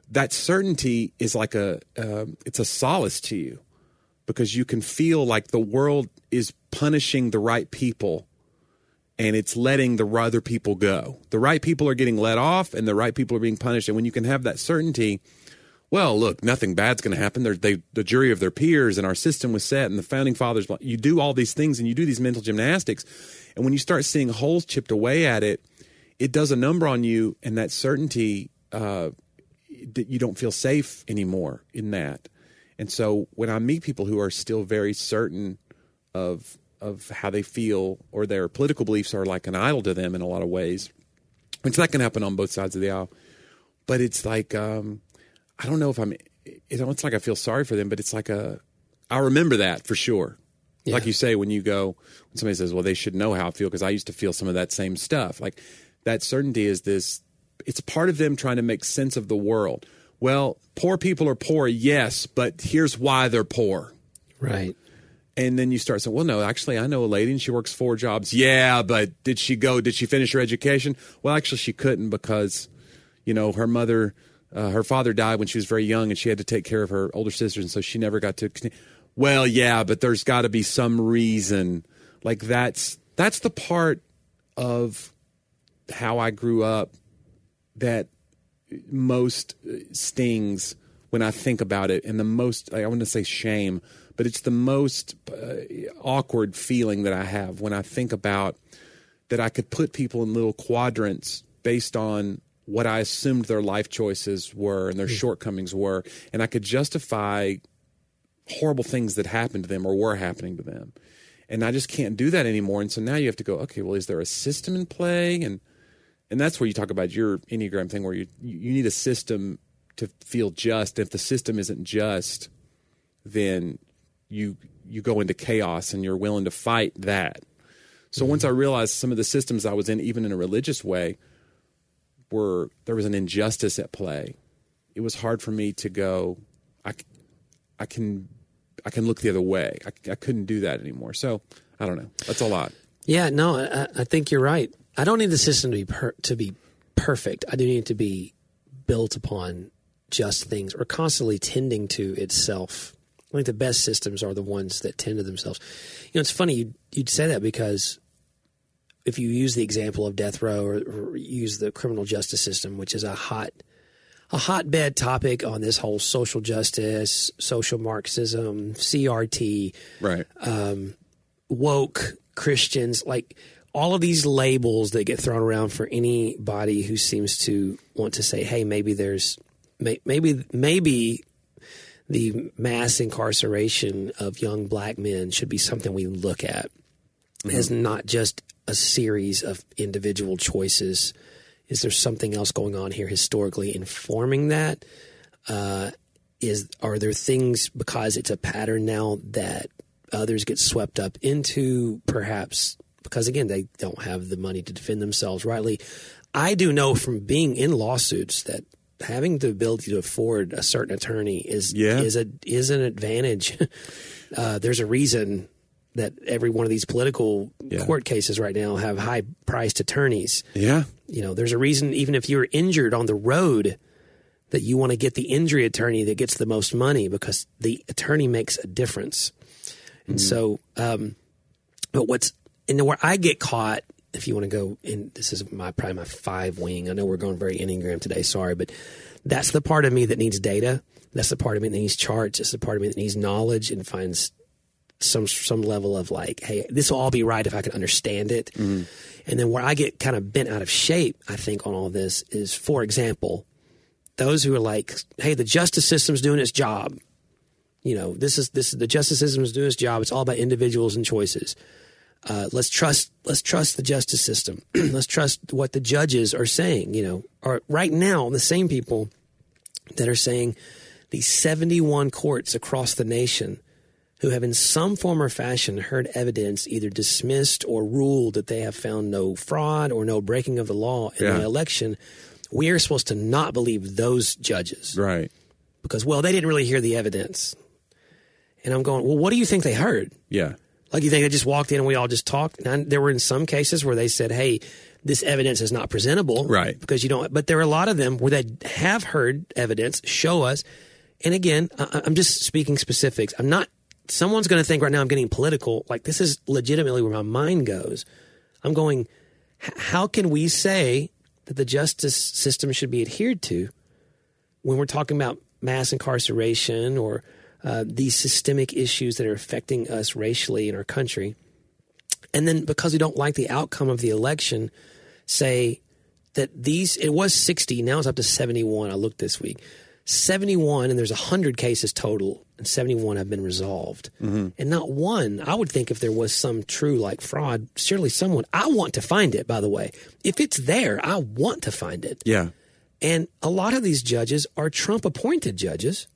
that certainty is like a, uh, it's a solace to you because you can feel like the world is punishing the right people and it's letting the other people go. The right people are getting let off and the right people are being punished. And when you can have that certainty, well, look, nothing bad's going to happen. They're they, the jury of their peers and our system was set and the founding fathers, you do all these things and you do these mental gymnastics. And when you start seeing holes chipped away at it, it does a number on you, and that certainty, uh, that you don't feel safe anymore in that. And so when I meet people who are still very certain of of how they feel or their political beliefs are like an idol to them in a lot of ways, which that can happen on both sides of the aisle. But it's like, um, I don't know if I'm, it's like I feel sorry for them, but it's like a, I remember that for sure. Yeah. Like you say, when you go, when somebody says, well, they should know how I feel because I used to feel some of that same stuff. Like that certainty is this, it's part of them trying to make sense of the world. Well, poor people are poor, yes, but here's why they're poor. Right. And then you start saying, well, no, actually, I know a lady and she works four jobs. Yeah, but did she go, did she finish her education? Well, actually, she couldn't because, you know, her mother, uh, her father died when she was very young and she had to take care of her older sisters. And so she never got to continue. Well, yeah, but there's got to be some reason. Like that's that's the part of how I grew up that most stings when I think about it, and the most, I want to say shame, but it's the most uh, awkward feeling that I have when I think about that I could put people in little quadrants based on what I assumed their life choices were and their mm. shortcomings were, and I could justify horrible things that happened to them or were happening to them. And I just can't do that anymore. And so now you have to go, okay, well, is there a system in play? And and that's where you talk about your Enneagram thing where you you need a system to feel just. If the system isn't just, then you you go into chaos and you're willing to fight that. So mm-hmm. once I realized some of the systems I was in, even in a religious way, were there was an injustice at play, it was hard for me to go, I, I can I can look the other way. I, I couldn't do that anymore. So I don't know. That's a lot. Yeah, no, I, I think you're right. I don't need the system to be per, to be perfect. I do need it to be built upon just things or constantly tending to itself. I think the best systems are the ones that tend to themselves. You know, it's funny you'd, you'd say that because if you use the example of death row or, or use the criminal justice system, which is a hot a hotbed topic on this whole social justice, social Marxism, C R T, right? Um, woke Christians, like all of these labels that get thrown around for anybody who seems to want to say, "Hey, maybe there's may, maybe maybe the mass incarceration of young black men should be something we look at mm-hmm. as not just a series of individual choices." Is there something else going on here historically informing that? Uh, is are there things, because it's a pattern now, that others get swept up into, perhaps because, again, they don't have the money to defend themselves rightly? I do know from being in lawsuits that having the ability to afford a certain attorney is yeah. is a is an advantage. uh, there's a reason that every one of these political yeah. court cases right now have high-priced attorneys. Yeah. You know, there's a reason, even if you're injured on the road, that you want to get the injury attorney that gets the most money because the attorney makes a difference. And mm-hmm. so, um, but what's, and where I get caught, if you want to go in, this is my probably my five wing. I know we're going very Enneagram today, sorry, but that's the part of me that needs data. That's the part of me that needs charts. It's the part of me that needs knowledge and finds some some level of like, hey, this will all be right if I can understand it. Mm-hmm. And then where I get kind of bent out of shape, I think, on all this is, for example, those who are like, hey, the justice system's doing its job. You know, this is this the justice system is doing its job. It's all about individuals and choices. Uh, let's trust let's trust the justice system. Let's trust what the judges are saying. You know, are right now the same people that are saying these seventy-one courts across the nation who have in some form or fashion heard evidence either dismissed or ruled that they have found no fraud or no breaking of the law in yeah. the election, we are supposed to not believe those judges. Right. Because, well, they didn't really hear the evidence. And I'm going, well, what do you think they heard? Yeah. Like, you think they just walked in and we all just talked? And there were in some cases where they said, hey, this evidence is not presentable. Right. Because you don't, but there are a lot of them where they have heard evidence, show us. And again, I, I'm just speaking specifics. I'm not, someone's going to think right now I'm getting political. Like, this is legitimately where my mind goes. I'm going, how can we say that the justice system should be adhered to when we're talking about mass incarceration or uh, these systemic issues that are affecting us racially in our country? And then because we don't like the outcome of the election, say that these, it was sixty, now it's up to seventy-one. I looked this week. seventy-one, and there's one hundred cases total, and seventy-one have been resolved. Mm-hmm. And not one, I would think if there was some true like fraud, surely someone, I want to find it, by the way. If it's there, I want to find it. Yeah. And a lot of these judges are Trump-appointed judges,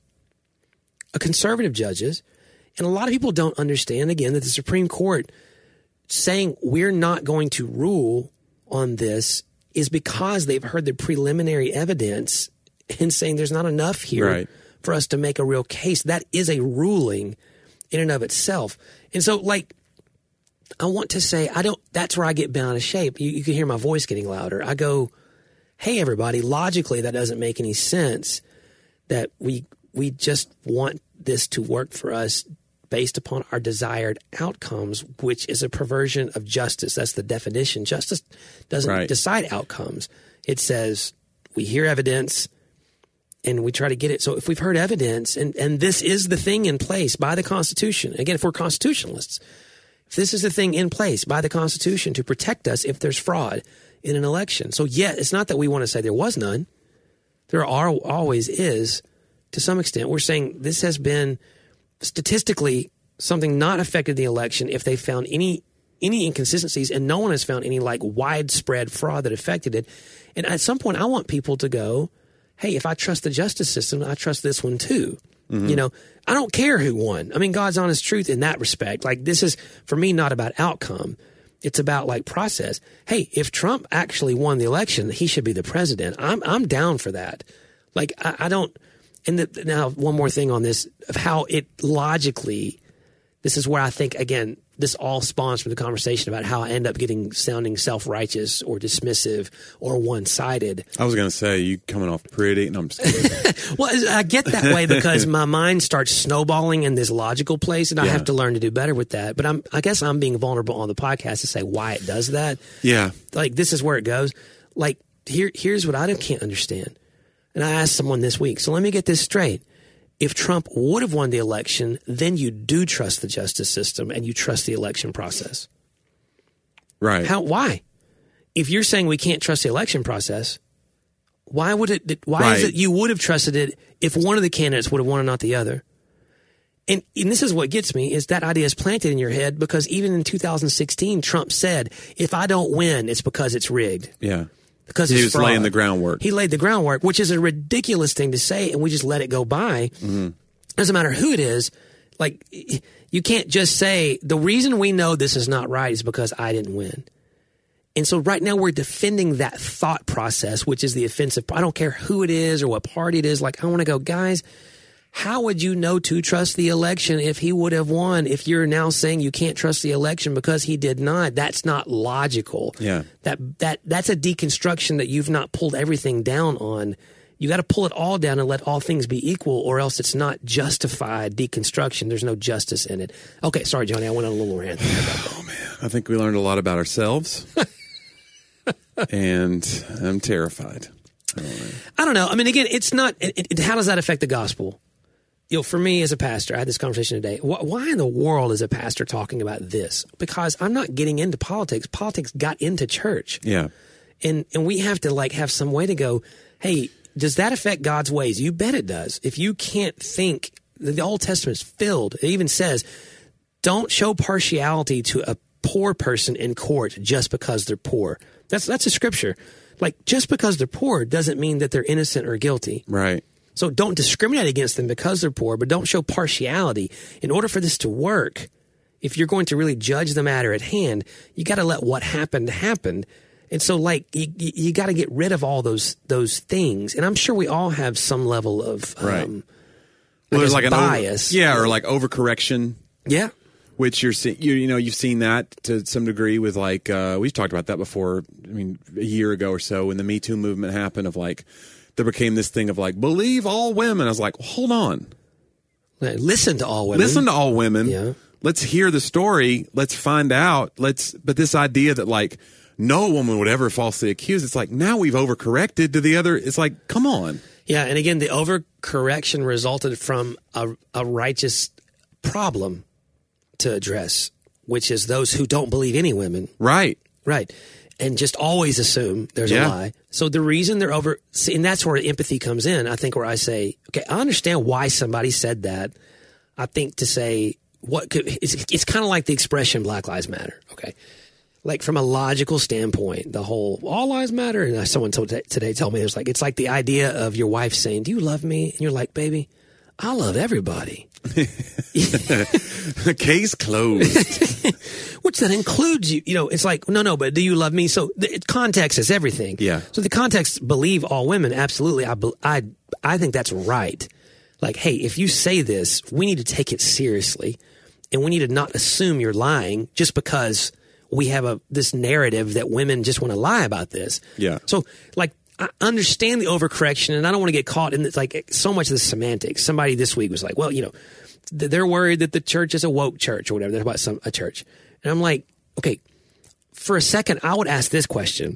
a conservative judges, and a lot of people don't understand, again, that the Supreme Court saying we're not going to rule on this is because they've heard the preliminary evidence and saying there's not enough here right. for us to make a real case. That is a ruling in and of itself. And so, like, I want to say, I don't, that's where I get bent out of shape. You, you can hear my voice getting louder. I go, hey, everybody, logically, that doesn't make any sense that we, we just want this to work for us based upon our desired outcomes, which is a perversion of justice. That's the definition. Justice doesn't right. decide outcomes. It says we hear evidence and we try to get it. So if we've heard evidence, and, and this is the thing in place by the Constitution, again, if we're constitutionalists, if this is the thing in place by the Constitution to protect us if there's fraud in an election. So, yeah, it's not that we want to say there was none. There are always is to some extent. We're saying this has been statistically something not affected the election if they found any any inconsistencies, and no one has found any like widespread fraud that affected it. And at some point, I want people to go, hey, if I trust the justice system, I trust this one too. Mm-hmm. You know, I don't care who won. I mean, God's honest truth in that respect. Like, this is, for me, not about outcome. It's about like process. Hey, if Trump actually won the election, he should be the president. I'm I'm down for that. Like, I, I don't. And the, now, one more thing on this of how it logically, this is where I think, again, this all spawns from the conversation about how I end up getting sounding self-righteous or dismissive or one-sided. I was going to say, you coming off pretty. No, I'm just kidding. Well, I get that way because my mind starts snowballing in this logical place, and yeah. I have to learn to do better with that. But I'm, I guess I'm being vulnerable on the podcast to say why it does that. Yeah. Like, this is where it goes. Like, here, here's what I can't understand. And I asked someone this week, so let me get this straight. If Trump would have won the election, then you do trust the justice system and you trust the election process. Right. How? Why? If you're saying we can't trust the election process, why would it? Why right. is it you would have trusted it if one of the candidates would have won and not the other? And, and this is what gets me, is that idea is planted in your head because even in two thousand sixteen, Trump said, if I don't win, it's because it's rigged. Yeah. Because he it's was fraud. laying the groundwork. He laid the groundwork, which is a ridiculous thing to say, and we just let it go by. Mm-hmm. Doesn't matter who it is. Like, you can't just say, the reason we know this is not right is because I didn't win. And so right now we're defending that thought process, which is the offensive. I don't care who it is or what party it is. Like, I want to go, guys, how would you know to trust the election if he would have won? If you're now saying you can't trust the election because he did not, that's not logical. Yeah. That that that's a deconstruction that you've not pulled everything down on. You got to pull it all down and let all things be equal, or else it's not justified deconstruction. There's no justice in it. Okay, sorry, Johnny, I went on a little rant. Oh man, I think we learned a lot about ourselves, and I'm terrified. I don't know. I don't know. I mean, again, it's not. It, it, how does that affect the gospel? You know, for me as a pastor, I had this conversation today. Why in the world is a pastor talking about this? Because I'm not getting into politics. Politics got into church. Yeah. And and we have to like have some way to go, hey, does that affect God's ways? You bet it does. If you can't think, the Old Testament's filled. It even says, don't show partiality to a poor person in court just because they're poor. That's that's a scripture. Like, just because they're poor doesn't mean that they're innocent or guilty. Right. So don't discriminate against them because they're poor, but don't show partiality. In order for this to work, if you're going to really judge the matter at hand, you got to let what happened happen. And so, like, you, you got to get rid of all those those things. And I'm sure we all have some level of right. um, well, there's guess, like an bias. Over, yeah, or like overcorrection. Yeah. which you're seeing, you, you know, you've seen that to some degree with like, uh, we've talked about that before. I mean, a year ago or so when the Me Too movement happened of like, there became this thing of like, believe all women. I was like, well, hold on. Listen to all women. Listen to all women. Yeah. Let's hear the story. Let's find out. Let's, but this idea that like no woman would ever falsely accuse, it's like now we've overcorrected to the other. It's like, come on. Yeah. And again, the overcorrection resulted from a, a righteous problem to address, which is those who don't believe any women. Right. Right. And just always assume there's Yeah. a lie. So the reason they're over, see, and that's where empathy comes in. I think where I say, okay, I understand why somebody said that. I think to say what could, it's, it's kind of like the expression Black Lives Matter. Okay. Like from a logical standpoint, the whole all lives matter. And someone told, today told me, it was like, it's like the idea of your wife saying, do you love me? And you're like, baby, I love everybody. Case closed. Which that includes you. You know, it's like, no, no, but do you love me? So the context is everything. Yeah. So the context, believe all women. Absolutely. I, I, I think that's right. Like, hey, if you say this, we need to take it seriously. And we need to not assume you're lying just because we have a this narrative that women just want to lie about this. Yeah. So, like, I understand the overcorrection, and I don't want to get caught in it's like so much of the semantics. Somebody this week was like, well, you know, they're worried that the church is a woke church or whatever. They're about some a church. And I'm like, okay, for a second, I would ask this question.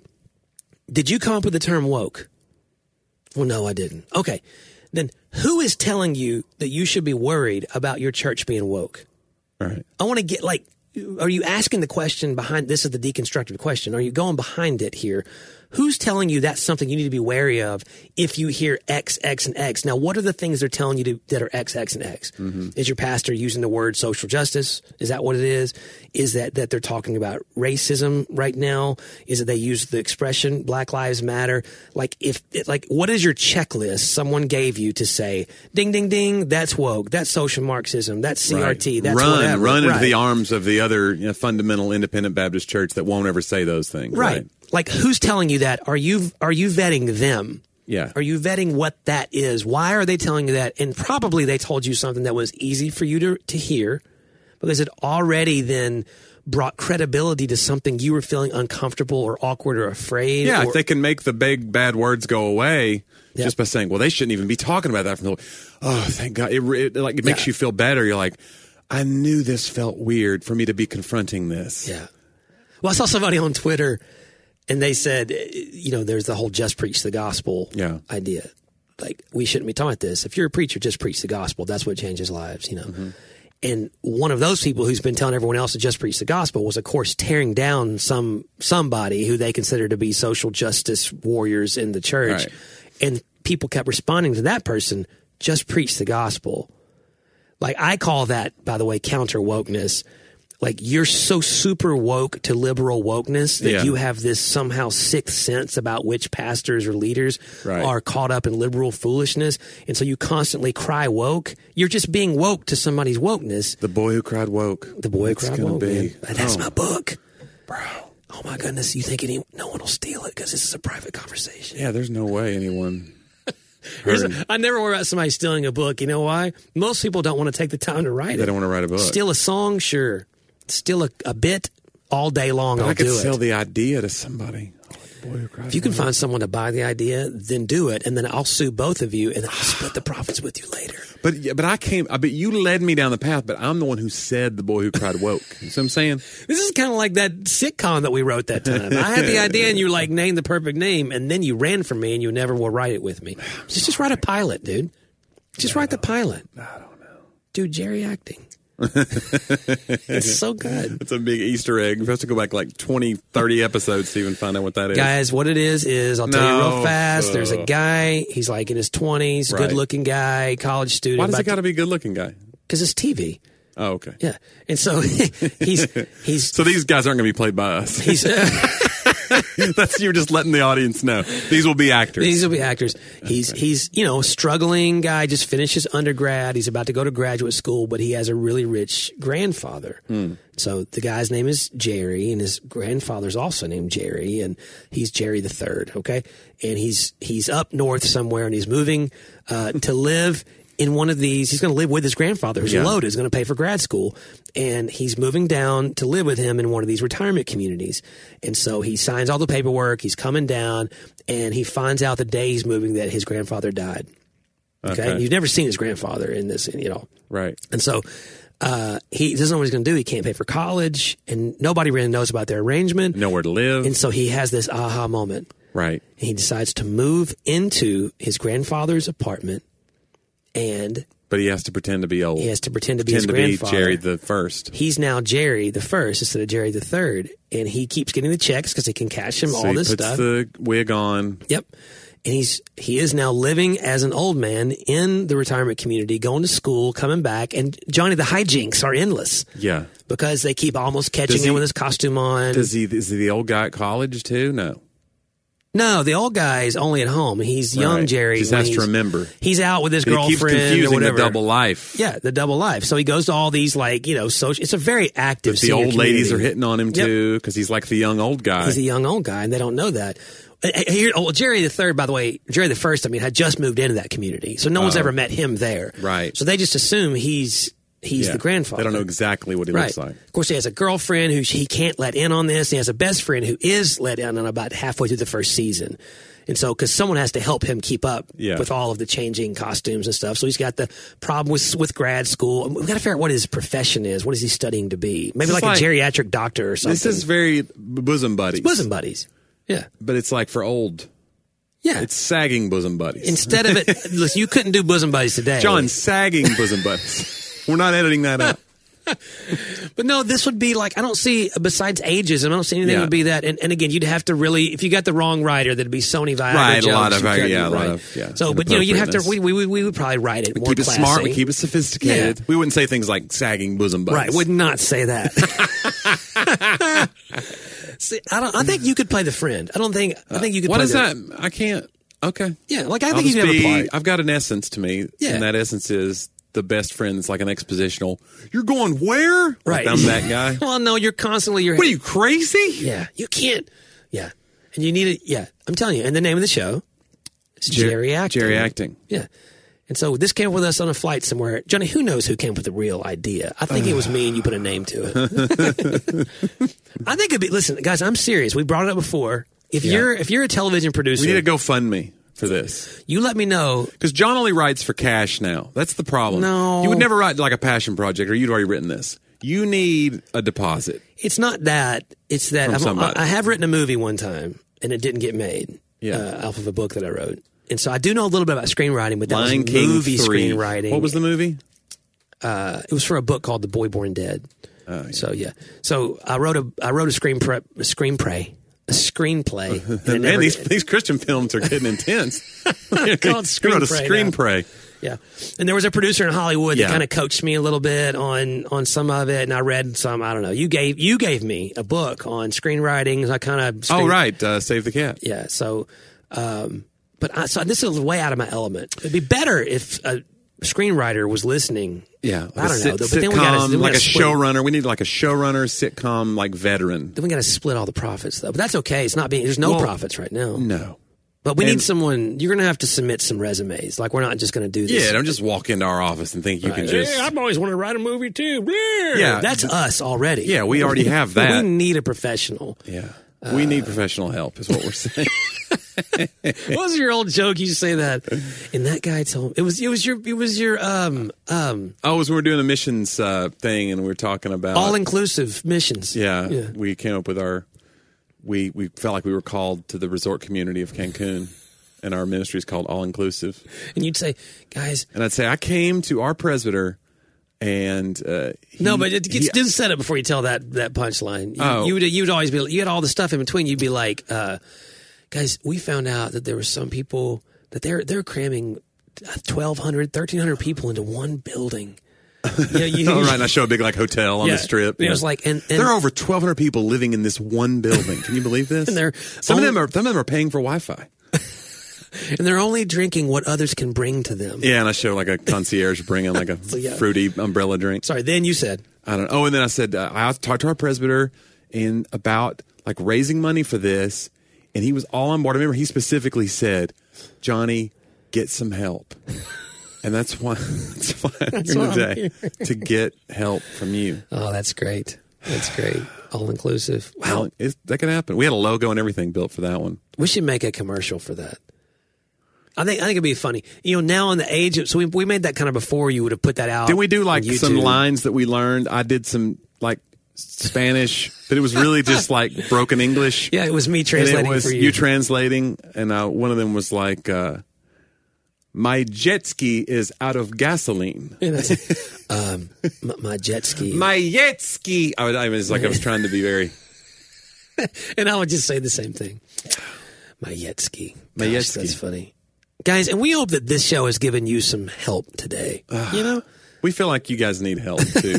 Did you come up with the term woke? Well, no, I didn't. Okay. Then who is telling you that you should be worried about your church being woke? All right. I want to get like, are you asking the question behind, this is the deconstructive question. Are you going behind it here? Who's telling you that's something you need to be wary of if you hear X, X, and X? Now, what are the things they're telling you to, that are X, X, and X? Mm-hmm. Is your pastor using the word social justice? Is that what it is? Is that that they're talking about racism right now? Is it they use the expression Black Lives Matter? Like, if like, what is your checklist someone gave you to say, ding, ding, ding, that's woke, that's social Marxism, that's C R T, Right. that's run, whatever. Run into right. the arms of the other you know, fundamental independent Baptist church that won't ever say those things. Right. Right. Like, who's telling you that? Are you are you vetting them? Yeah. Are you vetting what that is? Why are they telling you that? And probably they told you something that was easy for you to, to hear because it already then brought credibility to something you were feeling uncomfortable or awkward or afraid. Yeah, or, if they can make the big bad words go away Yeah. just by saying, well, they shouldn't even be talking about that from the oh, thank God. It, it, like, it makes Yeah. you feel better. You're like, I knew this felt weird for me to be confronting this. Yeah. Well, I saw somebody on Twitter and they said, you know, there's the whole just preach the gospel Yeah. idea. Like, we shouldn't be taught this. If you're a preacher, just preach the gospel. That's what changes lives, you know. Mm-hmm. And one of those people who's been telling everyone else to just preach the gospel was, of course, tearing down some somebody who they consider to be social justice warriors in the church. Right. And people kept responding to that person, just preach the gospel. Like, I call that, by the way, counter wokeness. Like, you're so super woke to liberal wokeness that Yeah. you have this somehow sixth sense about which pastors or leaders Right. are caught up in liberal foolishness. And so you constantly cry woke. You're just being woke to somebody's wokeness. The Boy Who Cried Woke. The Boy Who It's Cried gonna Woke. be- Man. That's oh. my book. Bro. Oh, my goodness. You think any, no one will steal it because this is a private conversation. Yeah, there's no way anyone. There's heard- a- I never worry about somebody stealing a book. You know why? Most people don't want to take the time to write it. They don't want to write a book. Steal a song? Sure. Steal a, a bit all day long. But I'll I could do sell it. the idea to somebody. Oh, the Boy Who Cried If you can Woke. find someone to buy the idea, then do it, and then I'll sue both of you, and I'll split the profits with you later. But yeah, but I came. I bet you led me down the path. But I'm the one who said the Boy Who Cried Woke. You see what I'm saying? This is kind of like that sitcom that we wrote that time. I had the idea, and you like named the perfect name, and then you ran from me, and you never will write it with me. Just, just write a pilot, dude. Just write the pilot. I don't know. Dude, Jerry acting. It's so good. It's a big Easter egg. We have to go back like twenty, thirty episodes to even find out what that is. Guys, what it is is I'll tell you No, real fast. uh, There's a guy. He's like in his twenties, Right. good-looking guy, college student. Why does it got to be a good-looking guy? Because it's T V. Oh, okay. Yeah, and so he's he's So these guys aren't going to be played by us. he's. That's you're just letting the audience know these will be actors. These will be actors. He's he's you know struggling guy. Just finished his undergrad. He's about to go to graduate school, but he has a really rich grandfather. Mm. So the guy's name is Jerry, and his grandfather's also named Jerry, and he's Jerry the Third. Okay, and he's he's up north somewhere, and he's moving uh, to live in one of these. He's going to live with his grandfather, who's Yeah. loaded, is going to pay for grad school, and he's moving down to live with him in one of these retirement communities. And so he signs all the paperwork. He's coming down, and he finds out the day he's moving that his grandfather died. Okay, Okay. And you've never seen his grandfather in this, you know, Right. and so uh, he doesn't know what he's going to do. He can't pay for college, and nobody really knows about their arrangement. Nowhere to live. And so he has this aha moment. Right. And he decides to move into his grandfather's apartment, and But he has to pretend to be old. he has to pretend to be pretend his to be grandfather. Jerry the First. He's now Jerry the First instead of Jerry the Third, and he keeps getting the checks because he can cash him So all he this puts stuff. the wig on. Yep. And he's he is now living as an old man in the retirement community, going to school, coming back, and Johnny, the hijinks are endless Yeah. because they keep almost catching Does he- him with his costume on. Does he? Is he the old guy at college too? No. No, the old guy is only at home. He's young Right. Jerry. Just when has to he's- remember. He's out with his He keeps girlfriend or confusing the whatever. double life. Yeah, the double life. So he goes to all these, like, you know, social. It's a very active. But the senior old ladies community. are hitting on him Yep. too because he's like the young old guy. He's a young old guy, and they don't know that. Uh, Here, oh, Jerry the Third, by the way, Jerry the First, I mean, had just moved into that community, so no one's Oh. ever met him there. Right. So they just assume he's he's Yeah. the grandfather. They don't know exactly what he Right. looks like. Of course, he has a girlfriend who he can't let in on this. He has a best friend who is let in on about halfway through the first season. And so, because someone has to help him keep up Yeah. with all of the changing costumes and stuff. So he's got the problem with with grad school. We've got to figure out what his profession is. What is he studying to be? Maybe This like, is like- a geriatric doctor or something. This is very bosom buddies. bosom buddies. Yeah. But it's like for old. Yeah. It's sagging bosom buddies. Instead of it, listen, you couldn't do bosom buddies today. John, sagging bosom buddies. We're not editing that out. But no, this would be like, I don't see, besides ageism, I don't see anything Yeah. that would be that. And, and again, you'd have to really, if you got the wrong writer, that'd be Sony Viagra Right, a jokes. lot of You Viagra, couldn't yeah, a lot write. of- yeah, So, but you know, you'd have to, we, inappropriateness. we, we would probably write it We more keep it classy. smart. We keep it sophisticated. Yeah. We wouldn't say things like sagging bosom buddies. Right, would not say that. See, I don't. I think you could play the friend. I don't think. I think you could. What play is the, that? I can't. Okay. Yeah, like I I'll think you just could have a be- part. I've got an essence to me. Yeah. And that essence is the best friend. It's like an expositional. You're going where? Like, Right. I'm that guy. Well, no, you're constantly. You're. What are you, crazy? Yeah, you can't. Yeah, and you need it. Yeah, I'm telling you. And the name of the show is Jer- Jerry Acting. Jerry Acting. Yeah. And so this came with us on a flight somewhere. Johnny, who knows who came up with the real idea? I think it was me, and you put a name to it. I think it'd be. Listen, guys, I'm serious. We brought it up before. If Yeah. you're if you're a television producer, We need a GoFundMe for this. you let me know. Because John only writes for cash now. That's the problem. No. You would never write like a passion project, or you'd already written this. You need a deposit. It's not that. It's that From I'm, somebody. I have written a movie one time, and it didn't get made. Yeah. Uh, off of a book that I wrote. And so I do know a little bit about screenwriting, but that Lion was King movie three. screenwriting. What was the movie? Uh, it was for a book called The Boy Born Dead. Oh, yeah. So yeah, so I wrote a I wrote a screen pre- a screenplay a screenplay. and it Man, never- these these Christian films are getting intense. Called You wrote a Screenplay now. screenplay. Yeah, and there was a producer in Hollywood that Yeah. kind of coached me a little bit on on some of it, and I read some. I don't know. You gave you gave me a book on screenwriting. I kind of Oh, right. Uh, Save the Cat. yeah. So, um, but I, so this is way out of my element. It'd be better if a screenwriter was listening. Yeah. I don't A know. sit- But then we gotta- sitcom, then we like a gotta split- showrunner. We need like a showrunner, sitcom, like veteran. Then we got to split all the profits though. But that's okay. It's not being. There's no Well, profits right now. No. But we And- need someone. You're going to have to submit some resumes. Like we're not just going to do this. Yeah, don't just walk into our office and think you can just. Hey, I've always wanted to write a movie too. Yeah. That's us already. Yeah, we already have that. We need a professional. Yeah. We need professional help, is what we're saying. What was your old joke? You used to say that, and that guy told me it was it was your it was your um um Oh, it was when we were doing the missions uh, thing and we were talking about. all inclusive missions. yeah, yeah. we came up with our. We, we felt like we were called to the resort community of Cancun, and our ministry is called All Inclusive. And you'd say, guys, And I'd say, I came to our presbyter, and uh, he, no, but it, he- do set it before you tell that that punchline. You, Oh. you would you would always be you had all the stuff in between. You'd be like, uh, guys, we found out that there were some people that they're they're cramming twelve hundred, thirteen hundred people into one building. You know, you, Oh, right, and I show a big like hotel on Yeah. the strip. It was like, and, and there are over twelve hundred people living in this one building. Can you believe this? And they're some only- of them are some of them are paying for Wi-Fi. and they're only drinking what others can bring to them. Yeah, and I show like a concierge bringing like a yeah. fruity umbrella drink. Sorry, then you said, I don't know. Oh, and then I said, uh, I talked to our presbyter and about like raising money for this, and he was all on board. I remember he specifically said, Johnny, get some help. And that's why, that's why I'm That's here why I'm today, here. to get help from you. Oh, that's great. That's great. All inclusive. Wow. Well, it's, that could happen. We had a logo and everything built for that one. We should make a commercial for that. I think I think it'd be funny. You know, now in the age of, so we we made that kind of before you would have put that out. Did we do like on some YouTube. lines that we learned? I did some like Spanish, but it was really just like broken English. Yeah, it was me And translating it was for you. you translating, and uh, one of them was like, uh, "My jet ski is out of gasoline." And that's, um, my, my jet ski. My jet ski. I was, I was like, I was trying to be very. And I would just say the same thing. My jet ski. My Gosh, jet ski. That's funny. Guys, and we hope that this show has given you some help today. You know, We feel like you guys need help too.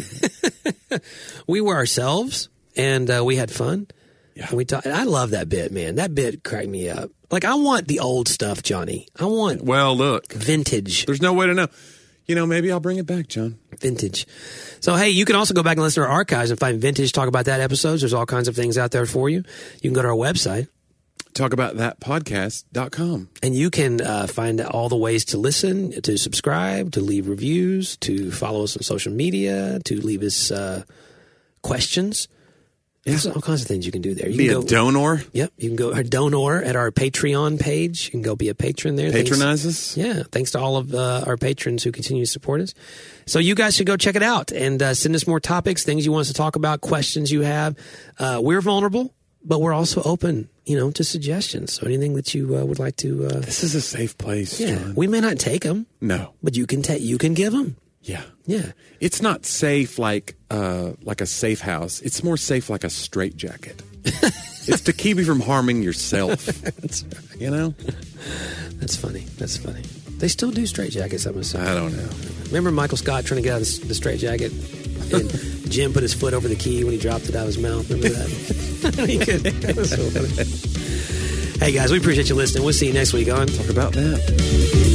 we were ourselves and uh, we had fun. Yeah. And we talked. I love that bit, man. That bit cracked me up. Like, I want the old stuff, Johnny. I want Well, look, vintage. there's no way to know. You know, maybe I'll bring it back, John. Vintage. So, hey, you can also go back and listen to our archives and find vintage Talk About That episodes. There's all kinds of things out there for you. You can go to our website. Talk about that podcast dot com. And you can uh, find all the ways to listen, to subscribe, to leave reviews, to follow us on social media, to leave us uh, questions. There's all kinds of things you can do there. You Be can a go, donor. Yep. You can go our donor at our Patreon page. You can go be a patron there. Patronize Thanks, us. yeah. Thanks to all of uh, our patrons who continue to support us. So you guys should go check it out and uh, send us more topics, things you want us to talk about, questions you have. Uh, we're vulnerable, but we're also open, you know, to suggestions. So anything that you uh, would like to, uh, This is a safe place, yeah, John. we may not take them, No. but you can take, you can give them. Yeah. Yeah. It's not safe like uh, like a safe house. It's more safe like a straitjacket. It's to keep you from harming yourself. That's, You know? that's funny. That's funny. They still do straitjackets, I'm assuming. I don't know. Remember Michael Scott trying to get out of the, the straitjacket? And Jim put his foot over the key when he dropped it out of his mouth. Remember that? He could. That was so funny. Hey, guys, we appreciate you listening. We'll see you next week on Talk about that.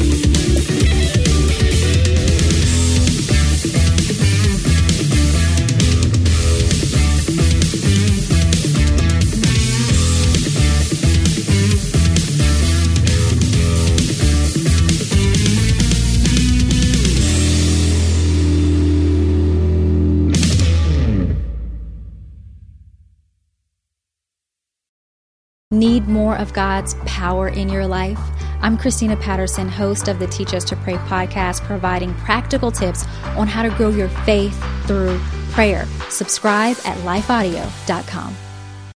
Need more of God's power in your life? I'm Christina Patterson, host of the Teach Us to Pray podcast, providing practical tips on how to grow your faith through prayer. Subscribe at life audio dot com.